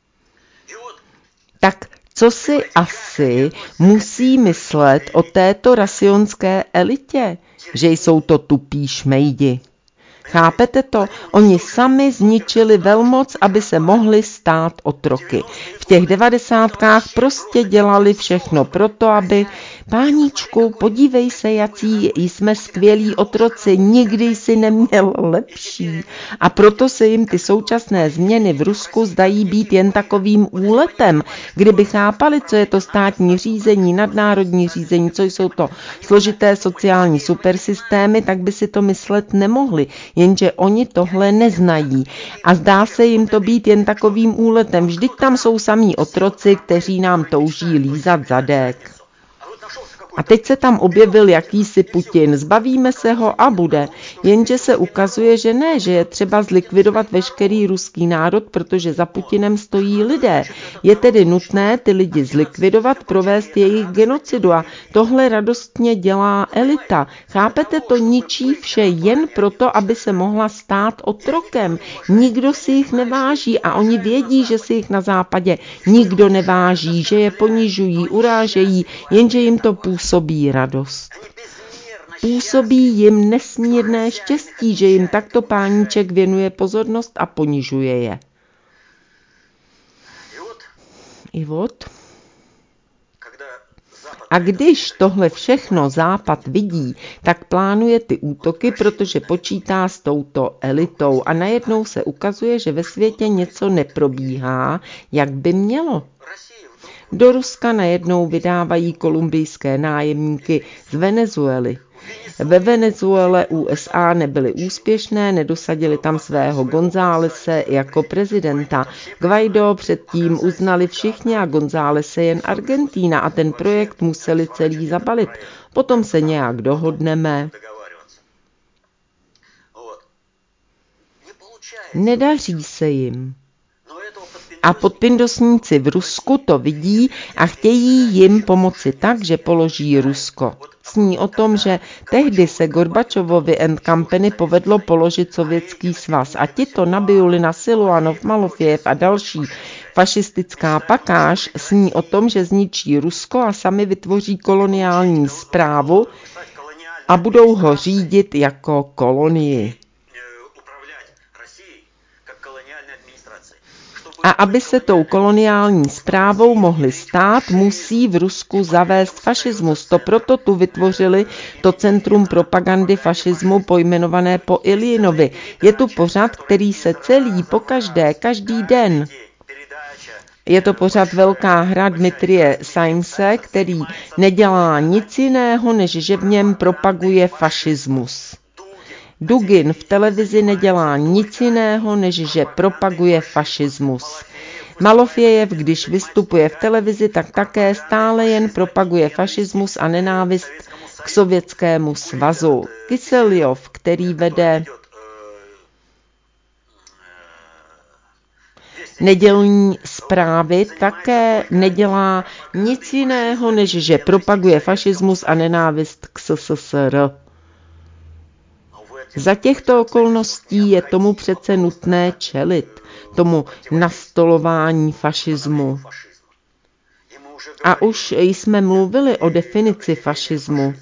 Tak co si asi musí myslet o této rasionské elitě, že jsou to tupí šmejdi? Chápete to? Oni sami zničili velmoc, aby se mohli stát otroky. V těch devadesátkách prostě dělali všechno proto, aby páníčku, podívej se, jací jsme skvělí otroci, nikdy jsi neměl lepší. A proto se jim ty současné změny v Rusku zdají být jen takovým úletem. Kdyby chápali, co je to státní řízení, nadnárodní řízení, co jsou to složité sociální supersystémy, tak by si to myslet nemohli. Jenže oni tohle neznají. A zdá se jim to být jen takovým úletem. Vždyť tam jsou samí otroci, kteří nám touží lízat zadek. A teď se tam objevil jakýsi Putin, zbavíme se ho a bude. Jenže se ukazuje, že ne, že je třeba zlikvidovat veškerý ruský národ, protože za Putinem stojí lidé. Je tedy nutné ty lidi zlikvidovat, provést jejich genocidu a tohle radostně dělá elita. Chápete, to ničí vše jen proto, aby se mohla stát otrokem. Nikdo si jich neváží a oni vědí, že si jich na západě nikdo neváží, že je ponižují, urážejí, jenže jim to působí působí radost. Působí jim nesmírné štěstí, že jim takto páníček věnuje pozornost a ponižuje je. I vod. A když tohle všechno Západ vidí, tak plánuje ty útoky, protože počítá s touto elitou a najednou se ukazuje, že ve světě něco neprobíhá, jak by mělo. Do Ruska najednou vydávají kolumbijské nájemníky z Venezuely. Ve Venezuele U S A nebyly úspěšné, nedosadili tam svého Gonzálese jako prezidenta. Guaidó předtím uznali všichni a Gonzálese jen Argentína a ten projekt museli celý zabalit. Potom se nějak dohodneme. Nedaří se jim. A podpindosníci v Rusku to vidí a chtějí jim pomoci tak, že položí Rusko. Sní o tom, že tehdy se Gorbačovovi and Company povedlo položit Sovětský svaz a tito Nabijulina, Siluanov, Malofejev a další fašistická pakáž sní o tom, že zničí Rusko a sami vytvoří koloniální správu a budou ho řídit jako kolonii. A aby se tou koloniální správou mohli stát, musí v Rusku zavést fašismus. To proto tu vytvořili to centrum propagandy fašismu pojmenované po Iljinovi. Je tu pořad, který se celý pokaždé, každý den. Je to pořad Velká hra Dmitrije Sainse, který nedělá nic jiného, než že v něm propaguje fašismus. Dugin v televizi nedělá nic jiného, než že propaguje fašismus. Malofejev, když vystupuje v televizi, tak také stále jen propaguje fašismus a nenávist k Sovětskému svazu. Kyseljov, který vede nedělní zprávy, také nedělá nic jiného, než že propaguje fašismus a nenávist k S S S R. Za těchto okolností je tomu přece nutné čelit, tomu nastolování fašismu. A už jsme mluvili o definici fašismu.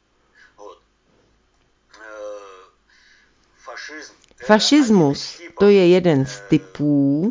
Fašismus to je jeden z typů,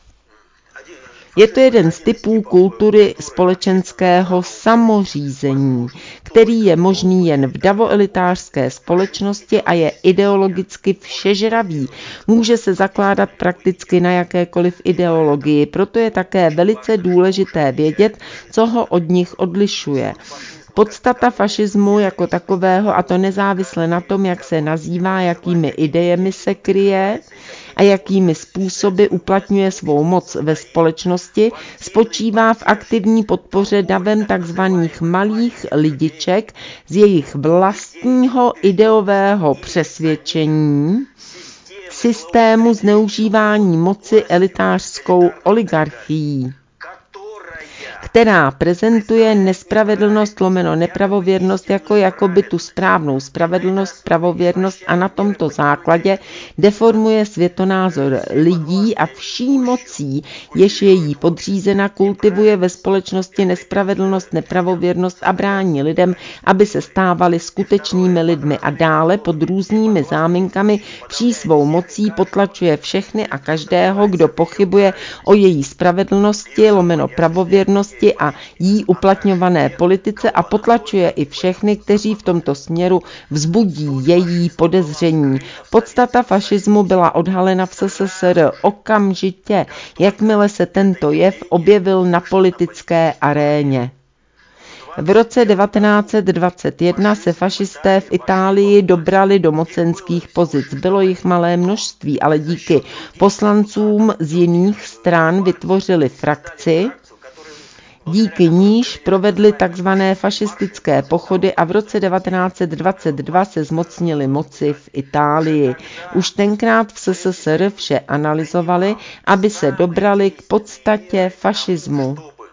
Je to jeden z typů kultury společenského samořízení, který je možný jen v davoelitářské společnosti a je ideologicky všežravý. Může se zakládat prakticky na jakékoliv ideologii, proto je také velice důležité vědět, co ho od nich odlišuje. Podstata fašismu jako takového, a to nezávisle na tom, jak se nazývá, jakými idejemi se kryje a jakými způsoby uplatňuje svou moc ve společnosti, spočívá v aktivní podpoře davem takzvaných malých lidiček z jejich vlastního ideového přesvědčení, systému zneužívání moci elitářskou oligarchií, která prezentuje nespravedlnost lomeno nepravověrnost jako jakoby tu správnou spravedlnost, pravověrnost a na tomto základě deformuje světonázor lidí a vší mocí, jež je jí podřízena, kultivuje ve společnosti nespravedlnost, nepravověrnost a brání lidem, aby se stávali skutečnými lidmi a dále pod různými záminkami vší svou mocí potlačuje všechny a každého, kdo pochybuje o její spravedlnosti lomeno pravověrnost a jí uplatňované politice a potlačuje i všechny, kteří v tomto směru vzbudí její podezření. Podstata fašismu byla odhalena v S S S R okamžitě, jakmile se tento jev objevil na politické aréně. V roce devatenáct set dvacet jedna se fašisté v Itálii dobrali do mocenských pozic. Bylo jich malé množství, ale díky poslancům z jiných stran vytvořili frakci, díky níž provedli takzvané fašistické pochody a v roce devatenáct set dvacet dva se zmocnili moci v Itálii. Už tenkrát v S S S R vše analyzovali, aby se dobrali k podstatě fašismu.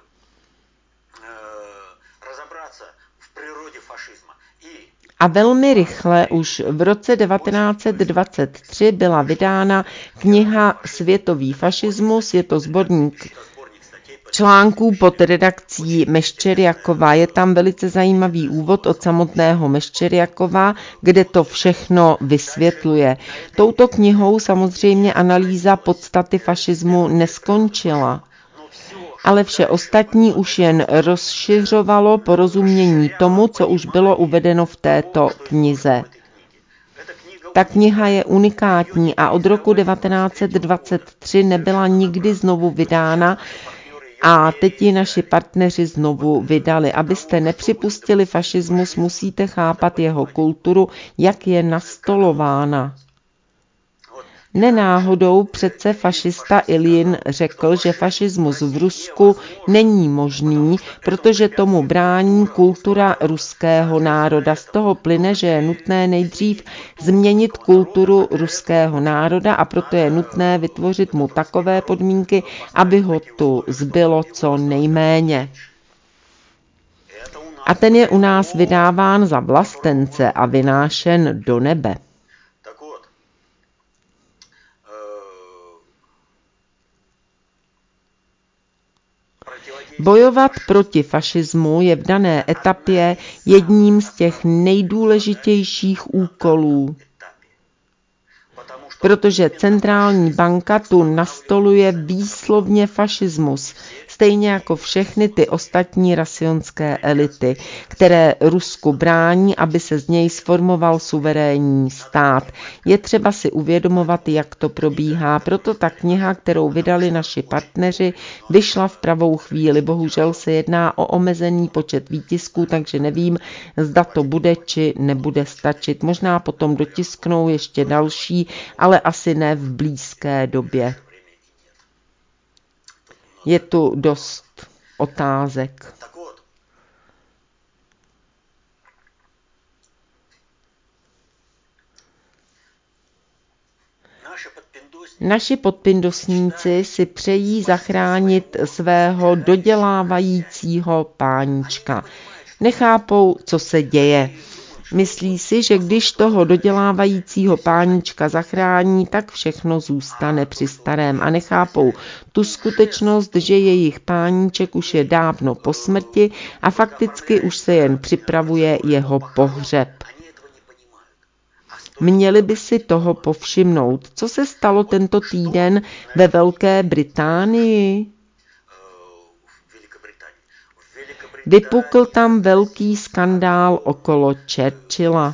A velmi rychle už v roce devatenáct set dvacet tři byla vydána kniha Světový fašismus, je to sborník článků pod redakcí Meščeriakova. Je tam velice zajímavý úvod od samotného Meščeriakova, kde to všechno vysvětluje. Touto knihou samozřejmě analýza podstaty fašismu neskončila, ale vše ostatní už jen rozšiřovalo porozumění tomu, co už bylo uvedeno v této knize. Ta kniha je unikátní a od roku devatenáct set dvacet tři nebyla nikdy znovu vydána a teď ji naši partneři znovu vydali. Abyste nepřipustili fašismus, musíte chápat jeho kulturu, jak je nastolována. Nenáhodou přece fašista Iljin řekl, že fašismus v Rusku není možný, protože tomu brání kultura ruského národa. Z toho plyne, že je nutné nejdřív změnit kulturu ruského národa a proto je nutné vytvořit mu takové podmínky, aby ho tu zbylo co nejméně. A ten je u nás vydáván za vlastence a vynášen do nebe. Bojovat proti fašismu je v dané etapě jedním z těch nejdůležitějších úkolů, protože centrální banka tu nastoluje výslovně fašismus, stejně jako všechny ty ostatní rasionské elity, které Rusku brání, aby se z něj sformoval suverénní stát. Je třeba si uvědomovat, jak to probíhá, proto ta kniha, kterou vydali naši partneři, vyšla v pravou chvíli. Bohužel se jedná o omezený počet výtisků, takže nevím, zda to bude či nebude stačit. Možná potom dotisknou ještě další, ale asi ne v blízké době. Je tu dost otázek. Naši podpindosníci si přejí zachránit svého dodělávajícího páníčka. Nechápou, co se děje. Myslí si, že když toho dodělávajícího páníčka zachrání, tak všechno zůstane při starém a nechápou tu skutečnost, že jejich páníček už je dávno po smrti a fakticky už se jen připravuje jeho pohřeb. Měli by si toho povšimnout. Co se stalo tento týden ve Velké Británii? Vypukl tam velký skandál okolo Churchilla.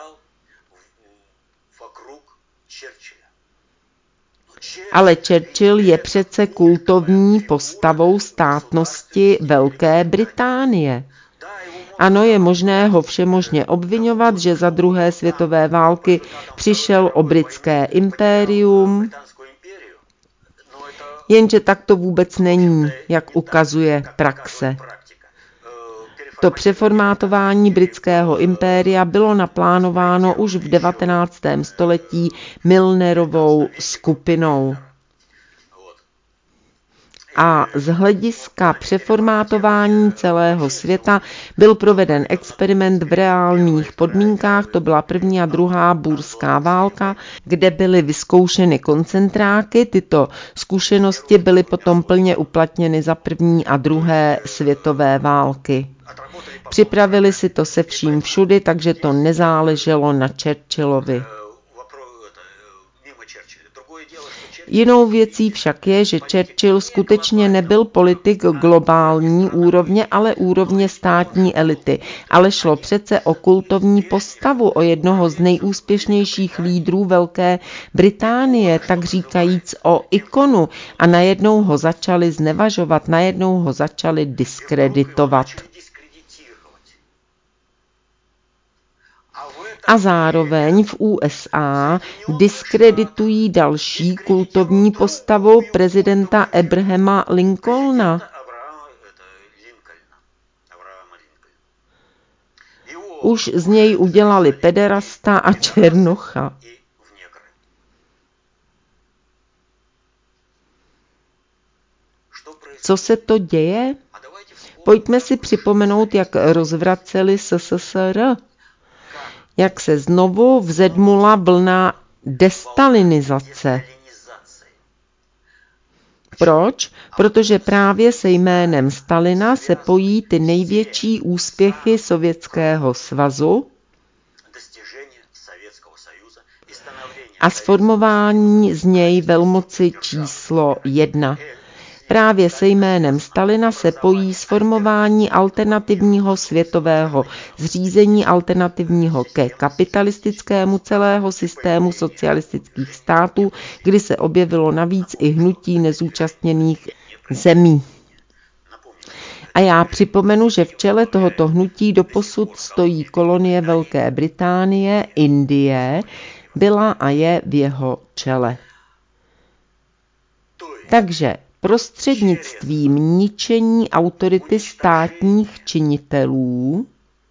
Ale Churchill je přece kultovní postavou státnosti Velké Británie. Ano, je možné ho všemožně obviňovat, že za druhé světové války přišel o britské impérium, jenže tak to vůbec není, jak ukazuje praxe. To přeformátování britského impéria bylo naplánováno už v devatenáctém století Milnerovou skupinou. A z hlediska přeformátování celého světa byl proveden experiment v reálných podmínkách, to byla první a druhá búrská válka, kde byly vyzkoušeny koncentráky. Tyto zkušenosti byly potom plně uplatněny za první a druhé světové války. Připravili si to se vším všudy, takže to nezáleželo na Churchillovi. Jinou věcí však je, že Churchill skutečně nebyl politik globální úrovně, ale úrovně státní elity. Ale šlo přece o kultovní postavu, o jednoho z nejúspěšnějších lídrů Velké Británie, tak říkajíc o ikonu. A najednou ho začali znevažovat, najednou ho začali diskreditovat. A zároveň v U S A diskreditují další kultovní postavu prezidenta Abrahama Lincolna. Už z něj udělali pederasta a černocha. Co se to děje? Pojďme si připomenout, jak rozvraceli S S S R. Jak se znovu vzedmula vlna destalinizace. Proč? Protože právě se jménem Stalina se pojí ty největší úspěchy Sovětského svazu a sformování z něj velmoci číslo jedna. Právě se jménem Stalina se pojí sformování alternativního světového zřízení, alternativního ke kapitalistickému celého systému socialistických států, kdy se objevilo navíc i hnutí nezúčastněných zemí. A já připomenu, že v čele tohoto hnutí doposud stojí kolonie Velké Británie, Indie, byla a je v jeho čele. Takže prostřednictvím ničení autority státních činitelů,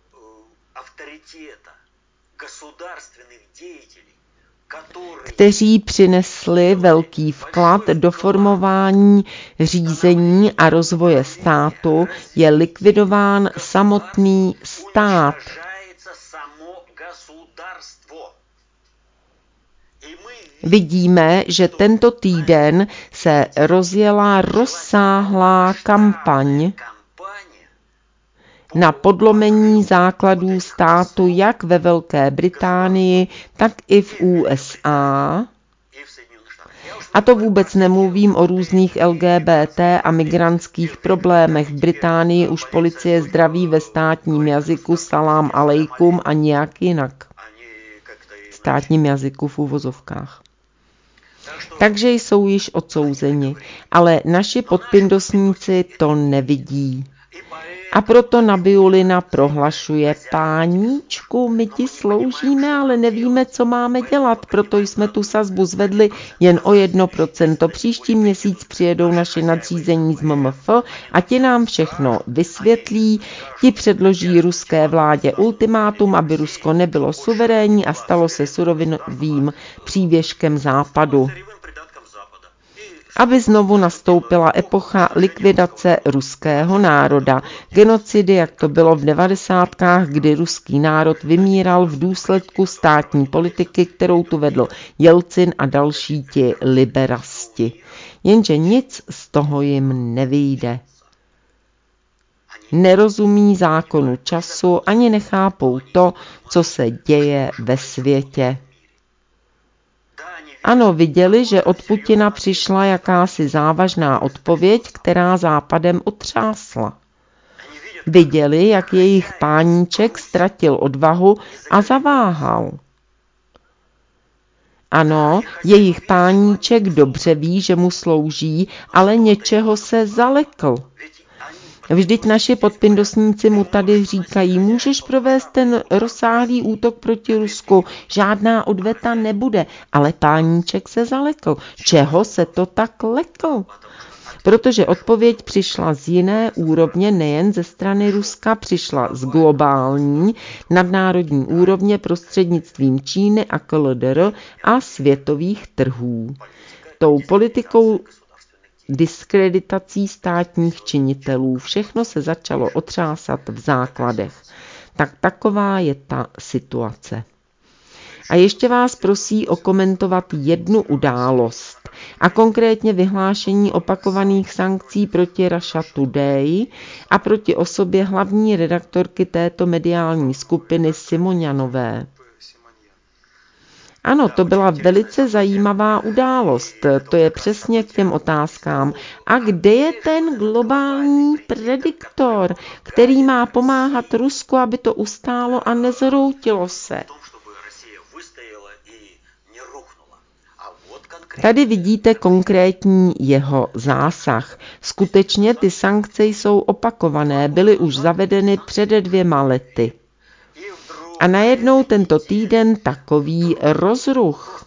kteří přinesli velký vklad do formování řízení a rozvoje státu, je likvidován samotný stát. Vidíme, že tento týden se rozjela rozsáhlá kampaň na podlomení základů státu jak ve Velké Británii, tak i v U S A. A to vůbec nemluvím o různých L G B T a migrantských problémech. V Británii už policie zdraví ve státním jazyku salám alejkum a nějak jinak. Státním jazyku v uvozovkách. Takže jsou již odsouzeni, ale naši podpindosníci to nevidí. A proto Nabiulina prohlašuje: páníčku, my ti sloužíme, ale nevíme, co máme dělat, proto jsme tu sazbu zvedli jen o jedno procento. Příští měsíc přijedou naši nadřízení z M M F a ti nám všechno vysvětlí, ti předloží ruské vládě ultimátum, aby Rusko nebylo suverénní a stalo se surovinovým přívěškem západu. Aby znovu nastoupila epocha likvidace ruského národa, genocidy, jak to bylo v devadesátkách, kdy ruský národ vymíral v důsledku státní politiky, kterou tu vedl Jelcin a další ti liberasti. Jenže nic z toho jim nevyjde. Nerozumí zákonu času, ani nechápou to, co se děje ve světě. Ano, viděli, že od Putina přišla jakási závažná odpověď, která Západem otřásla. Viděli, jak jejich páníček ztratil odvahu a zaváhal. Ano, jejich páníček dobře ví, že mu slouží, ale něčeho se zalekl. Vždyť naši podpindosníci mu tady říkají: můžeš provést ten rozsáhlý útok proti Rusku, žádná odveta nebude, ale páníček se zalekl. Čeho se to tak lekl? Protože odpověď přišla z jiné úrovně, nejen ze strany Ruska, přišla z globální, nadnárodní úrovně prostřednictvím Číny a K L D R a světových trhů. Tou politikou diskreditací státních činitelů všechno se začalo otřásat v základech. Tak taková je ta situace. A ještě vás prosí okomentovat jednu událost, a konkrétně vyhlášení opakovaných sankcí proti Russia Today a proti osobě hlavní redaktorky této mediální skupiny Simonjanové. Ano, to byla velice zajímavá událost. To je přesně k těm otázkám. A kde je ten globální prediktor, který má pomáhat Rusku, aby to ustálo a nezhroutilo se? Tady vidíte konkrétní jeho zásah. Skutečně ty sankce jsou opakované, byly už zavedeny před dvěma lety. A najednou tento týden takový rozruch.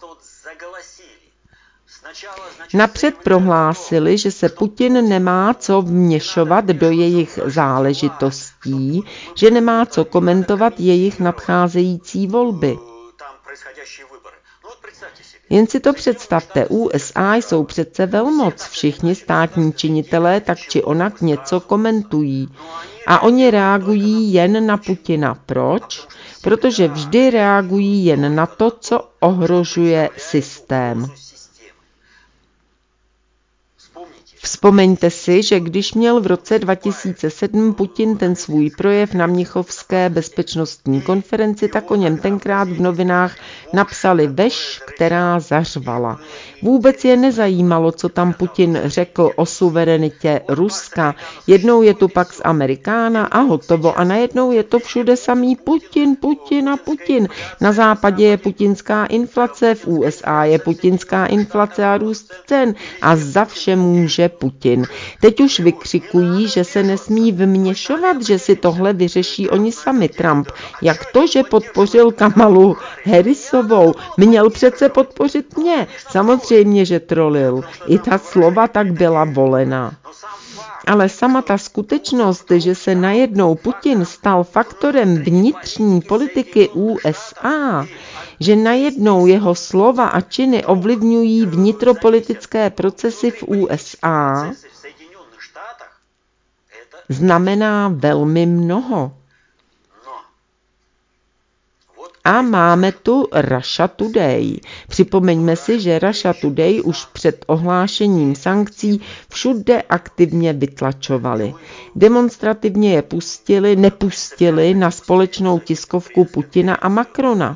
Napřed prohlásili, že se Putin nemá co vměšovat do jejich záležitostí, že nemá co komentovat jejich nadcházející volby. Jen si to představte, U S A jsou přece velmoc, všichni státní činitelé tak či onak něco komentují. A oni reagují jen na Putina. Proč? Protože vždy reagují jen na to, co ohrožuje systém. Vzpomeňte si, že když měl v roce dva tisíce sedm Putin ten svůj projev na Mnichovské bezpečnostní konferenci, tak o něm tenkrát v novinách napsali veš, která zařvala. Vůbec je nezajímalo, co tam Putin řekl o suverenitě Ruska. Jednou je tu pak z Amerikána a hotovo a najednou je to všude samý Putin, Putin a Putin. Na západě je putinská inflace, v U S A je putinská inflace a růst cen a za vše může Putin. Teď už vykřikují, že se nesmí vměšovat, že si tohle vyřeší oni sami. Trump. Jak to, že podpořil Kamalu Harrisovou? Měl přece podpořit mě. Samozřejmě, že trolil. I ta slova tak byla volena. Ale sama ta skutečnost, že se najednou Putin stal faktorem vnitřní politiky U S A, že najednou jeho slova a činy ovlivňují vnitropolitické procesy v U S A, znamená velmi mnoho. A máme tu Russia Today. Připomeňme si, že Russia Today už před ohlášením sankcí všude aktivně vytlačovali. Demonstrativně je pustili, nepustili na společnou tiskovku Putina a Macrona.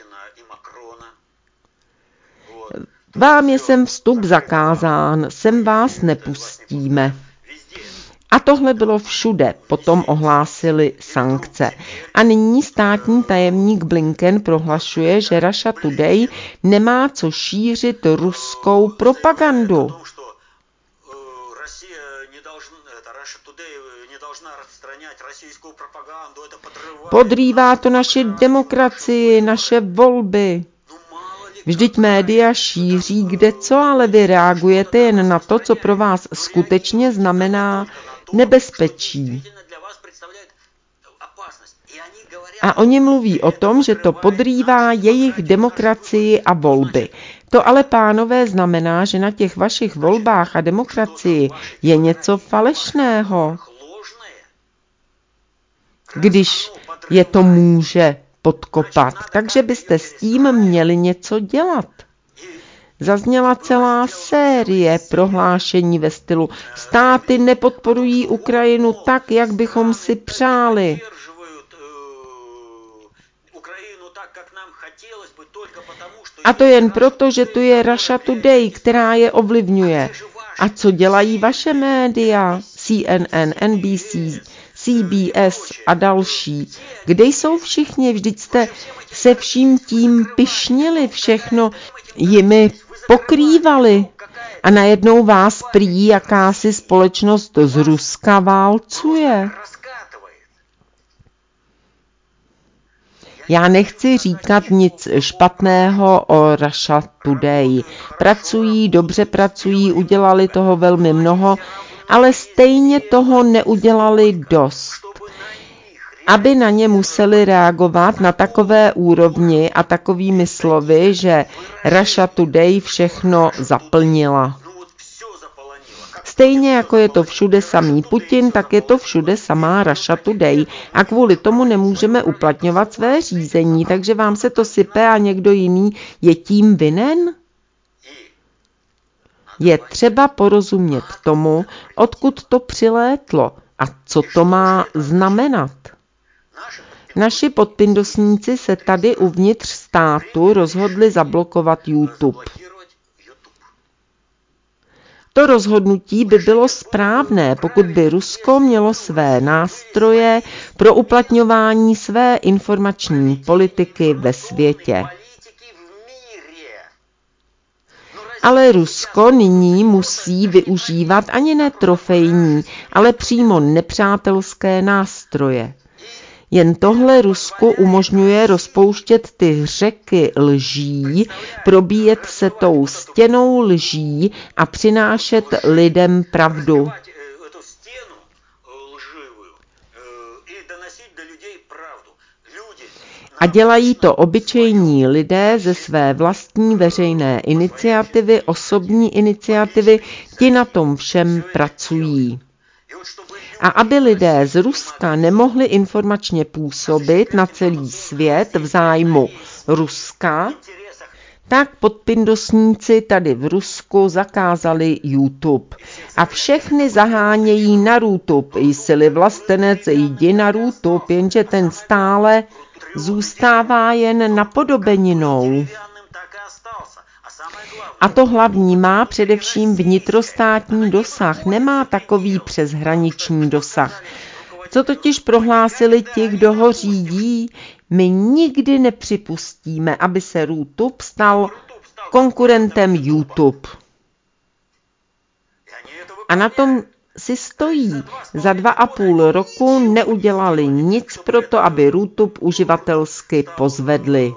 Vám je sem vstup zakázán, sem vás nepustíme. A tohle bylo všude, potom ohlásili sankce. A nyní státní tajemník Blinken prohlašuje, že Russia Today nemá co šířit ruskou propagandu. Podrývá to naši demokracii, naše volby. Vždyť média šíří kde co, ale vy reagujete jen na to, co pro vás skutečně znamená nebezpečí. A oni mluví o tom, že to podrývá jejich demokracii a volby. To ale, pánové, znamená, že na těch vašich volbách a demokracii je něco falešného. Když je to může podkopat, takže byste s tím měli něco dělat. Zazněla celá série prohlášení ve stylu státy nepodporují Ukrajinu tak, jak bychom si přáli. A to jen proto, že tu je Russia Today, která je ovlivňuje. A co dělají vaše média? C N N, N B C, C B S a další. Kde jsou všichni? Vždyť jste se vším tím pyšnili, všechno jimi pokrývali. A najednou vás prý jakási společnost z Ruska válcuje. Já nechci říkat nic špatného o Russia Today. Pracují, dobře pracují, udělali toho velmi mnoho, ale stejně toho neudělali dost, aby na ně museli reagovat na takové úrovni a takovými slovy, že Russia Today všechno zaplnila. Stejně jako je to všude samý Putin, tak je to všude samá Russia Today a kvůli tomu nemůžeme uplatňovat své řízení, takže vám se to sype a někdo jiný je tím vinen? Je třeba porozumět tomu, odkud to přilétlo a co to má znamenat. Naši podpindosníci se tady uvnitř státu rozhodli zablokovat YouTube. To rozhodnutí by bylo správné, pokud by Rusko mělo své nástroje pro uplatňování své informační politiky ve světě. Ale Rusko nyní musí využívat ani ne trofejní, ale přímo nepřátelské nástroje. Jen tohle Rusku umožňuje rozpouštět ty řeky lží, probíjet se tou stěnou lží a přinášet lidem pravdu. A dělají to obyčejní lidé ze své vlastní veřejné iniciativy, osobní iniciativy, ti na tom všem pracují. A aby lidé z Ruska nemohli informačně působit na celý svět v zájmu Ruska, tak podpindosníci tady v Rusku zakázali YouTube. A všechny zahánějí na YouTube. Jsi-li vlastenec, jdi na YouTube, jenže ten stále zůstává jen napodobeninou. A to hlavní má především vnitrostátní dosah, nemá takový přeshraniční dosah. Co totiž prohlásili ti, kdo ho řídí? My nikdy nepřipustíme, aby se YouTube stal konkurentem YouTube. A na tom si stojí. Za dva a půl roku neudělali nic pro to, aby YouTube uživatelsky pozvedli.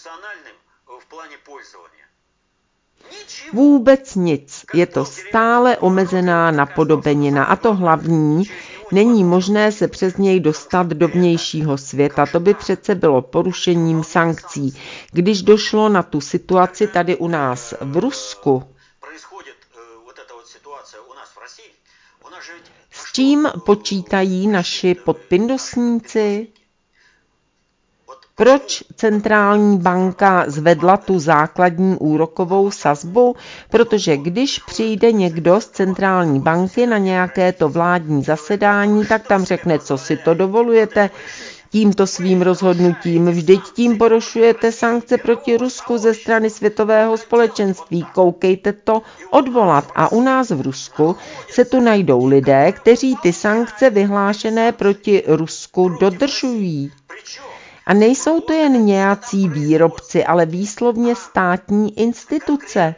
Vůbec nic. Je to stále omezená napodobenina. A to hlavní, není možné se přes něj dostat do vnějšího světa. To by přece bylo porušením sankcí. Když došlo na tu situaci tady u nás v Rusku, s čím počítají naši podpindosníci? Proč centrální banka zvedla tu základní úrokovou sazbu? Protože když přijde někdo z centrální banky na nějaké to vládní zasedání, tak tam řekne, co si to dovolujete tímto svým rozhodnutím. Vždyť tím porušujete sankce proti Rusku ze strany světového společenství. Koukejte to odvolat. A u nás v Rusku se tu najdou lidé, kteří ty sankce vyhlášené proti Rusku dodržují. A nejsou to jen nějací výrobci, ale výslovně státní instituce.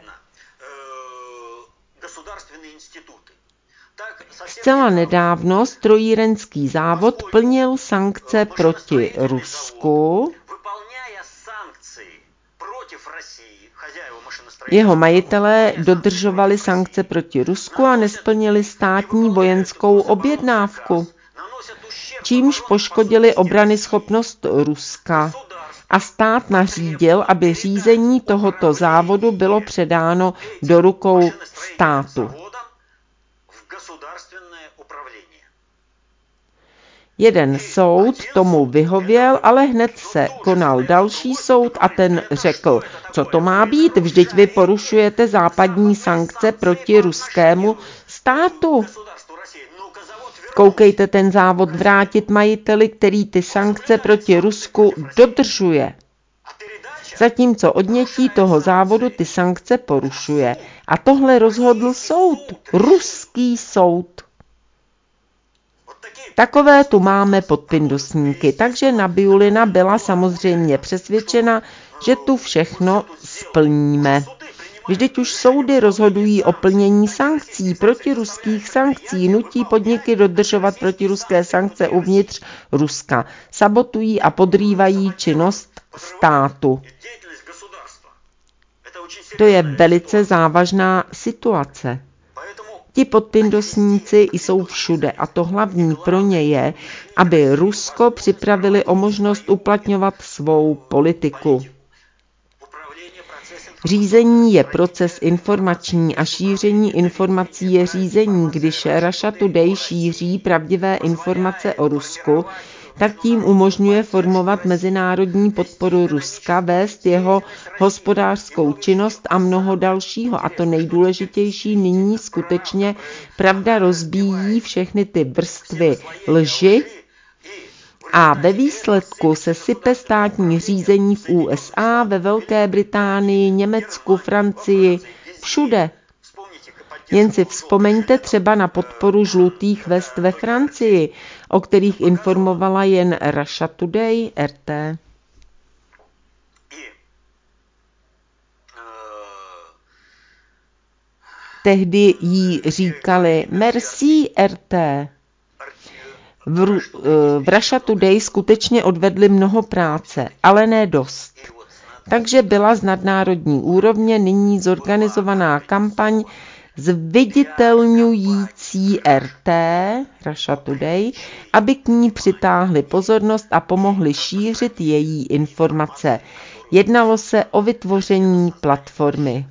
Zcela nedávno strojírenský závod plnil sankce proti Rusku. Jeho majitelé dodržovali sankce proti Rusku a nesplnili státní vojenskou objednávku, čímž poškodili obranyschopnost Ruska. A stát nařídil, aby řízení tohoto závodu bylo předáno do rukou státu. Jeden soud tomu vyhověl, ale hned se konal další soud a ten řekl, co to má být, vždyť vy porušujete západní sankce proti ruskému státu. Koukejte ten závod vrátit majiteli, který ty sankce proti Rusku dodržuje. Zatímco odnětí toho závodu ty sankce porušuje. A tohle rozhodl soud, ruský soud. Takové tu máme podpindosníky, takže Nabiulina byla samozřejmě přesvědčena, že tu všechno splníme. Vždyť už soudy rozhodují o plnění sankcí, protiruských sankcí, nutí podniky dodržovat protiruské sankce uvnitř Ruska, sabotují a podrývají činnost státu. To je velice závažná situace. Ti podpindosníci jsou všude a to hlavní pro ně je, aby Rusko připravili o možnost uplatňovat svou politiku. Řízení je proces informační a šíření informací je řízení. Když Russia Today šíří pravdivé informace o Rusku, tak tím umožňuje formovat mezinárodní podporu Ruska, vést jeho hospodářskou činnost a mnoho dalšího. A to nejdůležitější nyní skutečně pravda rozbíjí všechny ty vrstvy lži a ve výsledku se sype státní řízení v U S A, ve Velké Británii, Německu, Francii, všude. Jen si vzpomeňte třeba na podporu žlutých vest ve Francii, o kterých informovala jen Russia Today, R T. Tehdy jí říkali merci R T. V, v Russia Today skutečně odvedli mnoho práce, ale ne dost. Takže byla z nadnárodní úrovně nyní zorganizovaná kampaň zviditelňující R T, Russia Today, aby k ní přitáhli pozornost a pomohli šířit její informace. Jednalo se o vytvoření platformy.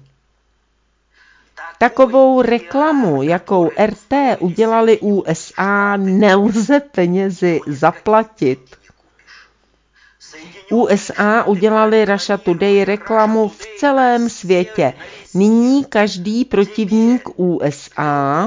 Takovou reklamu, jakou R T udělali U S A, nelze penězi zaplatit. U S A udělali Russia Today reklamu v celém světě. Nyní každý protivník U S A,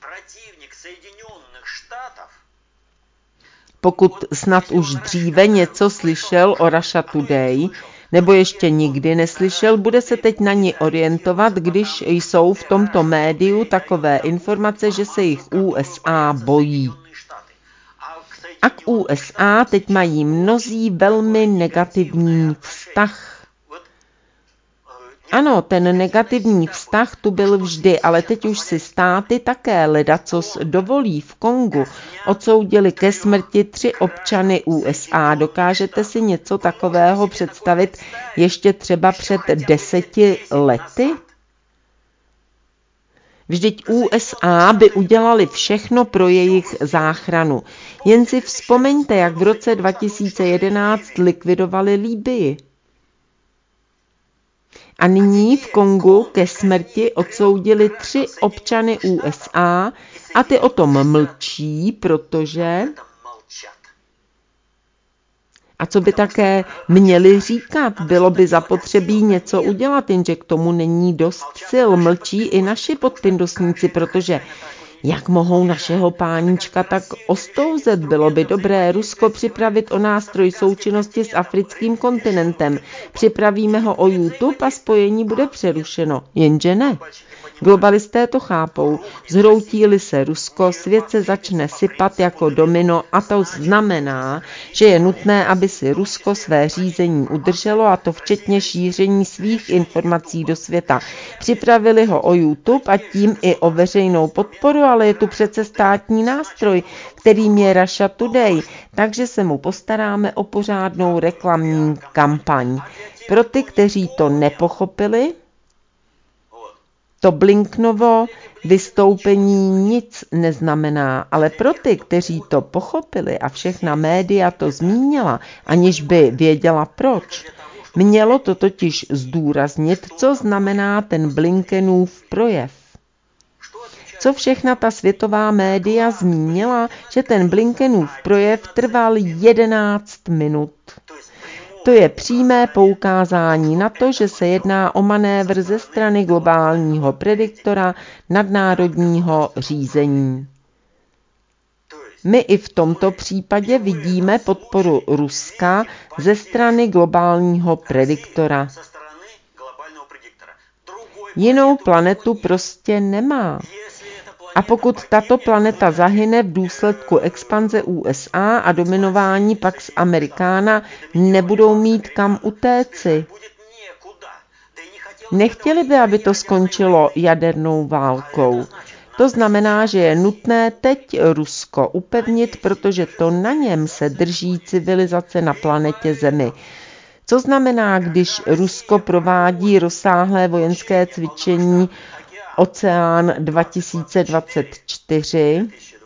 pokud snad už dříve něco slyšel o Russia Today, nebo ještě nikdy neslyšel, bude se teď na ní orientovat, když jsou v tomto médiu takové informace, že se jich U S A bojí. A k U S A teď mají mnozí velmi negativní vztah. Ano, ten negativní vztah tu byl vždy, ale teď už si státy také ledacos dovolí. V Kongu odsoudili ke smrti tři občany U S A. Dokážete si něco takového představit ještě třeba před deseti lety? Vždyť U S A by udělali všechno pro jejich záchranu. Jen si vzpomeňte, jak v roce dva tisíce jedenáct likvidovali Libyi. A nyní v Kongu ke smrti odsoudili tři občany U S A a ty o tom mlčí, protože... A co by také měli říkat? Bylo by zapotřebí něco udělat, jenže k tomu není dost sil. Mlčí i naši podpindosníci, protože jak mohou našeho páníčka tak ostouzet? Bylo by dobré Rusko připravit o nástroj součinnosti s africkým kontinentem. Připravíme ho o YouTube a spojení bude přerušeno. Jenže ne. Globalisté to chápou. Zhroutí-li se Rusko, svět se začne sypat jako domino a to znamená, že je nutné, aby si Rusko své řízení udrželo, a to včetně šíření svých informací do světa. Připravili ho o YouTube a tím i o veřejnou podporu, ale je tu přece státní nástroj, kterým je Russia Today, takže se mu postaráme o pořádnou reklamní kampaň. Pro ty, kteří to nepochopili, to Blinknovo vystoupení nic neznamená, ale pro ty, kteří to pochopili a všechna média to zmínila, aniž by věděla proč, mělo to totiž zdůraznit, co znamená ten Blinkenův projev. Co všechna ta světová média zmínila, že ten Blinkenův projev trval jedenáct minut. To je přímé poukázání na to, že se jedná o manévr ze strany globálního prediktora nadnárodního řízení. My i v tomto případě vidíme podporu Ruska ze strany globálního prediktora. Jinou planetu prostě nemá. A pokud tato planeta zahyne v důsledku expanze U S A a dominování Pax Americana, nebudou mít kam utéci. Nechtěli by, aby to skončilo jadernou válkou. To znamená, že je nutné teď Rusko upevnit, protože to na něm se drží civilizace na planetě Zemi. Co znamená, když Rusko provádí rozsáhlé vojenské cvičení Oceán dva tisíce dvacet čtyři,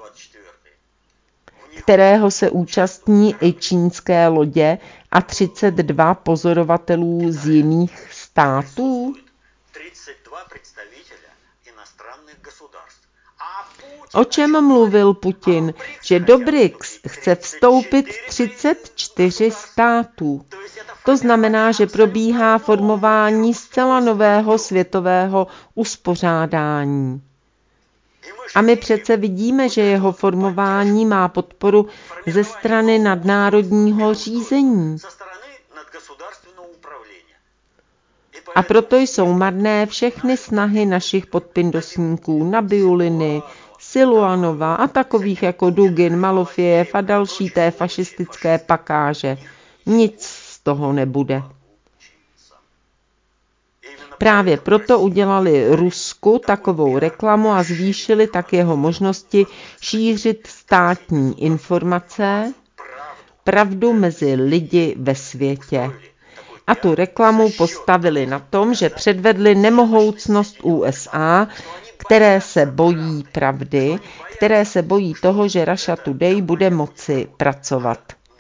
kterého se účastní i čínské lodě a třicet dva pozorovatelů z jiných států? O čem mluvil Putin? Že do BRICS chce vstoupit třicet čtyři států. To znamená, že probíhá formování zcela nového světového uspořádání. A my přece vidíme, že jeho formování má podporu ze strany nadnárodního řízení. A proto jsou marné všechny snahy našich podpindosníků Nabiuliny, Siluanova a takových jako Dugin, Malofiev a další té fašistické pakáže. Nic z toho nebude. Právě proto udělali Rusku takovou reklamu a zvýšili tak jeho možnosti šířit státní informace, pravdu mezi lidi ve světě. A tu reklamu postavili na tom, že předvedli nemohoucnost U S A, které se bojí pravdy, které se bojí toho, že Russia Today bude moci pracovat.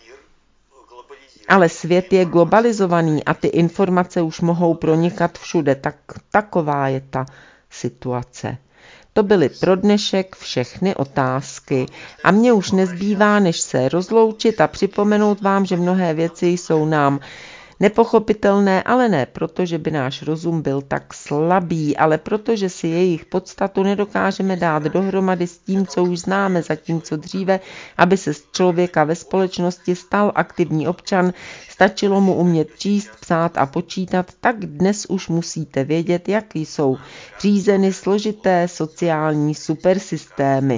Ale svět je globalizovaný a ty informace už mohou pronikat všude, tak taková je ta situace. To byly pro dnešek všechny otázky. A mně už nezbývá, než se rozloučit a připomenout vám, že mnohé věci jsou nám nepochopitelné, ale ne proto, že by náš rozum byl tak slabý, ale proto, že si jejich podstatu nedokážeme dát dohromady s tím, co už známe, zatímco dříve, aby se z člověka ve společnosti stal aktivní občan, stačilo mu umět číst, psát a počítat, tak dnes už musíte vědět, jak jsou řízeny složité sociální supersystémy.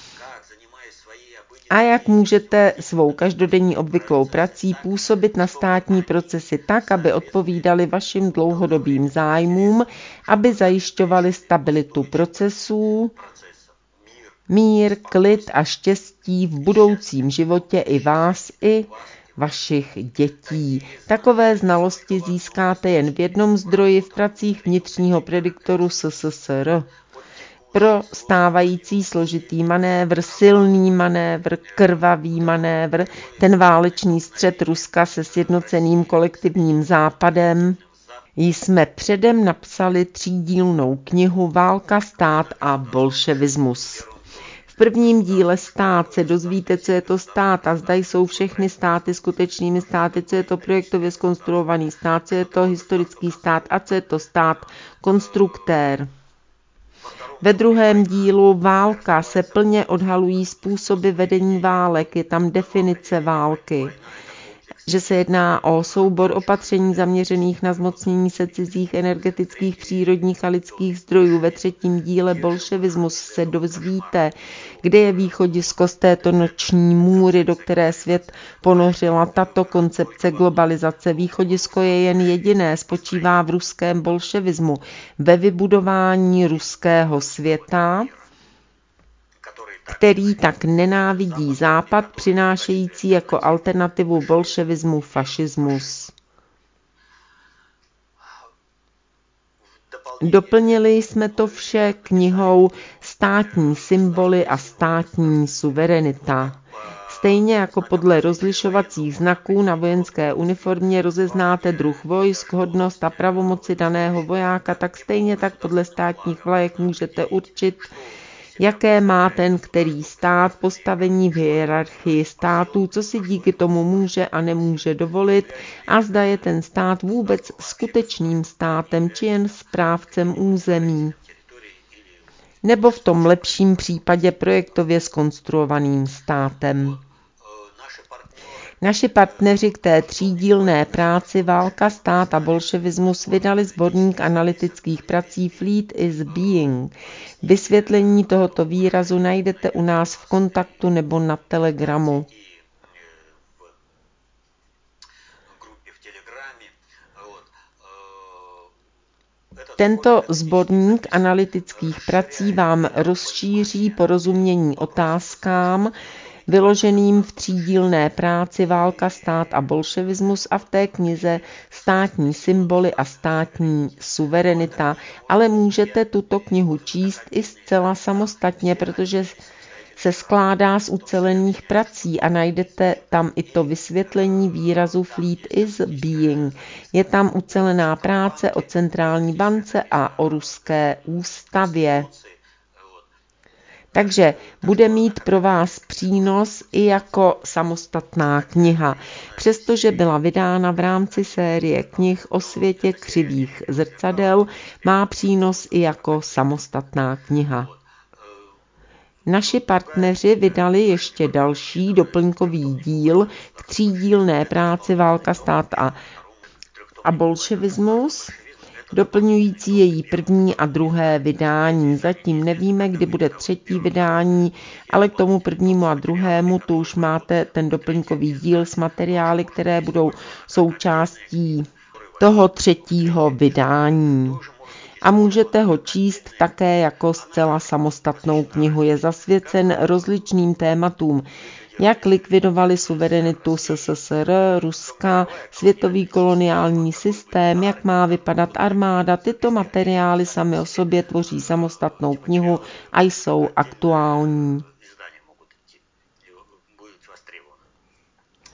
A jak můžete svou každodenní obvyklou prací působit na státní procesy tak, aby odpovídaly vašim dlouhodobým zájmům, aby zajišťovaly stabilitu procesů, mír, klid a štěstí v budoucím životě i vás, i vašich dětí. Takové znalosti získáte jen v jednom zdroji v pracích vnitřního prediktoru S S S R. Pro stávající složitý manévr, silný manévr, krvavý manévr, ten válečný střet Ruska se sjednoceným kolektivním západem, jsme předem napsali třídílnou knihu Válka, stát a bolševismus. V prvním díle Stát se dozvíte, co je to stát a zda jsou všechny státy skutečnými státy, co je to projektově zkonstruovaný stát, co je to historický stát a co je to stát konstruktér. Ve druhém dílu Válka se plně odhalují způsoby vedení válek, je tam definice války, že se jedná o soubor opatření zaměřených na zmocnění se cizích energetických, přírodních a lidských zdrojů. Ve třetím díle Bolševismus se dozvíte, kde je východisko z této noční můry, do které svět ponořila tato koncepce globalizace. Východisko je jen jediné, spočívá v ruském bolševismu, ve vybudování ruského světa, který tak nenávidí Západ, přinášející jako alternativu bolševismu fašismus. Doplnili jsme to vše knihou Státní symboly a státní suverenita. Stejně jako podle rozlišovacích znaků na vojenské uniformě rozeznáte druh vojsk, hodnost a pravomoci daného vojáka, tak stejně tak podle státních vlajek můžete určit, jaké má ten který stát postavení v hierarchii států, co si díky tomu může a nemůže dovolit a zda je ten stát vůbec skutečným státem či jen správcem území. Nebo v tom lepším případě projektově zkonstruovaným státem. Naši partneři k té třídílné práci Válka, stát a bolševismus vydali sborník analytických prací Fleet is Being. Vysvětlení tohoto výrazu najdete u nás v kontaktu nebo na Telegramu. Tento sborník analytických prací vám rozšíří porozumění otázkám, vyloženým v třídílné práci Válka, stát a bolševismus a v té knize Státní symboly a státní suverenita, ale můžete tuto knihu číst i zcela samostatně, protože se skládá z ucelených prací a najdete tam i to vysvětlení výrazu Fleet is Being. Je tam ucelená práce o centrální bance a o ruské ústavě. Takže bude mít pro vás přínos i jako samostatná kniha, přestože byla vydána v rámci série knih o světě křivých zrcadel, má přínos i jako samostatná kniha. Naši partneři vydali ještě další doplňkový díl k třídílné práci Válka, stát a, a bolševismus, doplňující její první a druhé vydání. Zatím nevíme, kdy bude třetí vydání, ale k tomu prvnímu a druhému tu už máte ten doplňkový díl s materiály, které budou součástí toho třetího vydání. A můžete ho číst také jako zcela samostatnou knihu. Je zasvěcen rozličným tématům, jak likvidovali suverenitu S S S R, Ruska, světový koloniální systém, jak má vypadat armáda. Tyto materiály sami o sobě tvoří samostatnou knihu a jsou aktuální.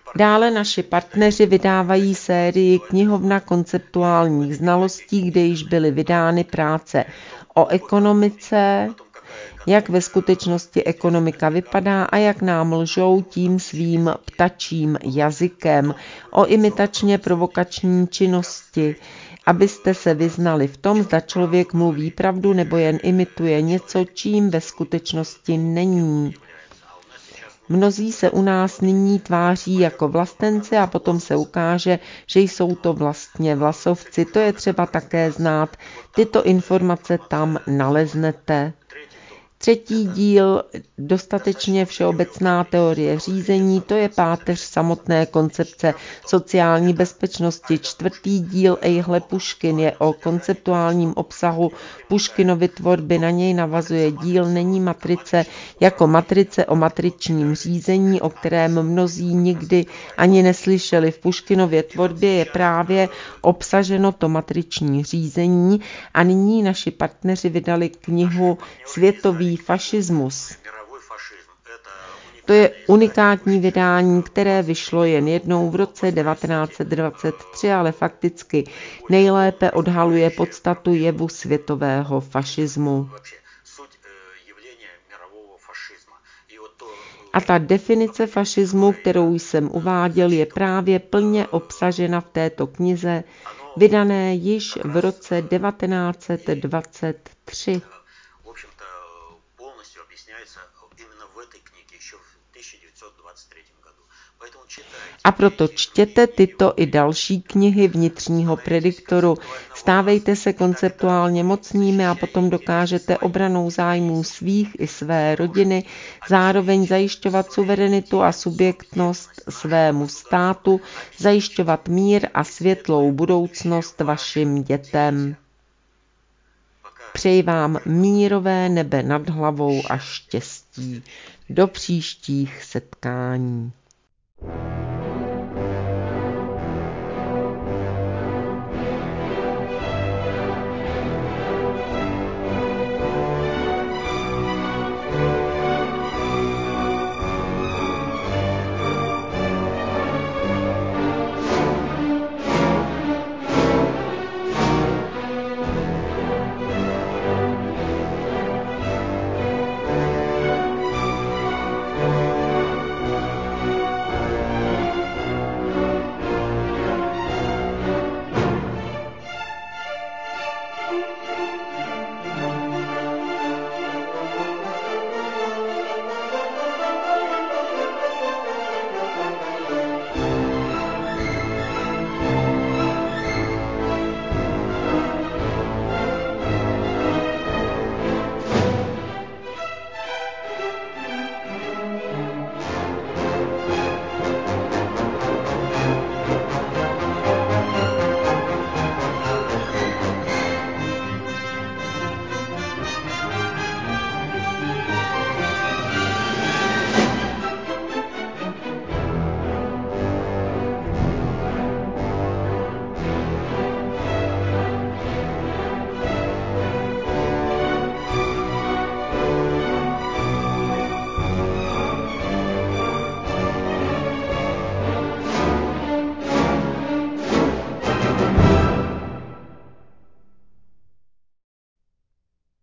Dále naši partneři vydávají sérii Knihovna konceptuálních znalostí, kde již byly vydány práce o ekonomice, jak ve skutečnosti ekonomika vypadá a jak nám lžou tím svým ptačím jazykem, o imitačně provokační činnosti, abyste se vyznali v tom, zda člověk mluví pravdu nebo jen imituje něco, čím ve skutečnosti není. Mnozí se u nás nyní tváří jako vlastenci a potom se ukáže, že jsou to vlastně vlasovci. To je třeba také znát. Tyto informace tam naleznete. Třetí díl, dostatečně všeobecná teorie řízení, to je páteř samotné koncepce sociální bezpečnosti. Čtvrtý díl Ejhle Puškin je o konceptuálním obsahu Puškinovy tvorby, na něj navazuje díl Není matrice jako matrice o matričním řízení, o kterém mnozí nikdy ani neslyšeli. V Puškinově tvorbě je právě obsaženo to matriční řízení a nyní naši partneři vydali knihu Světový fašismus. To je unikátní vydání, které vyšlo jen jednou v roce devatenáct set dvacet tři, ale fakticky nejlépe odhaluje podstatu jevu světového fašismu. A ta definice fašismu, kterou jsem uváděl, je právě plně obsažena v této knize, vydané již v roce devatenáct set dvacet tři. A proto čtěte tyto i další knihy vnitřního prediktoru. Stávejte se konceptuálně mocnými a potom dokážete obranou zájmů svých i své rodiny zároveň zajišťovat suverenitu a subjektnost svému státu, zajišťovat mír a světlou budoucnost vašim dětem. Přeji vám mírové nebe nad hlavou a štěstí. Do příštích setkání.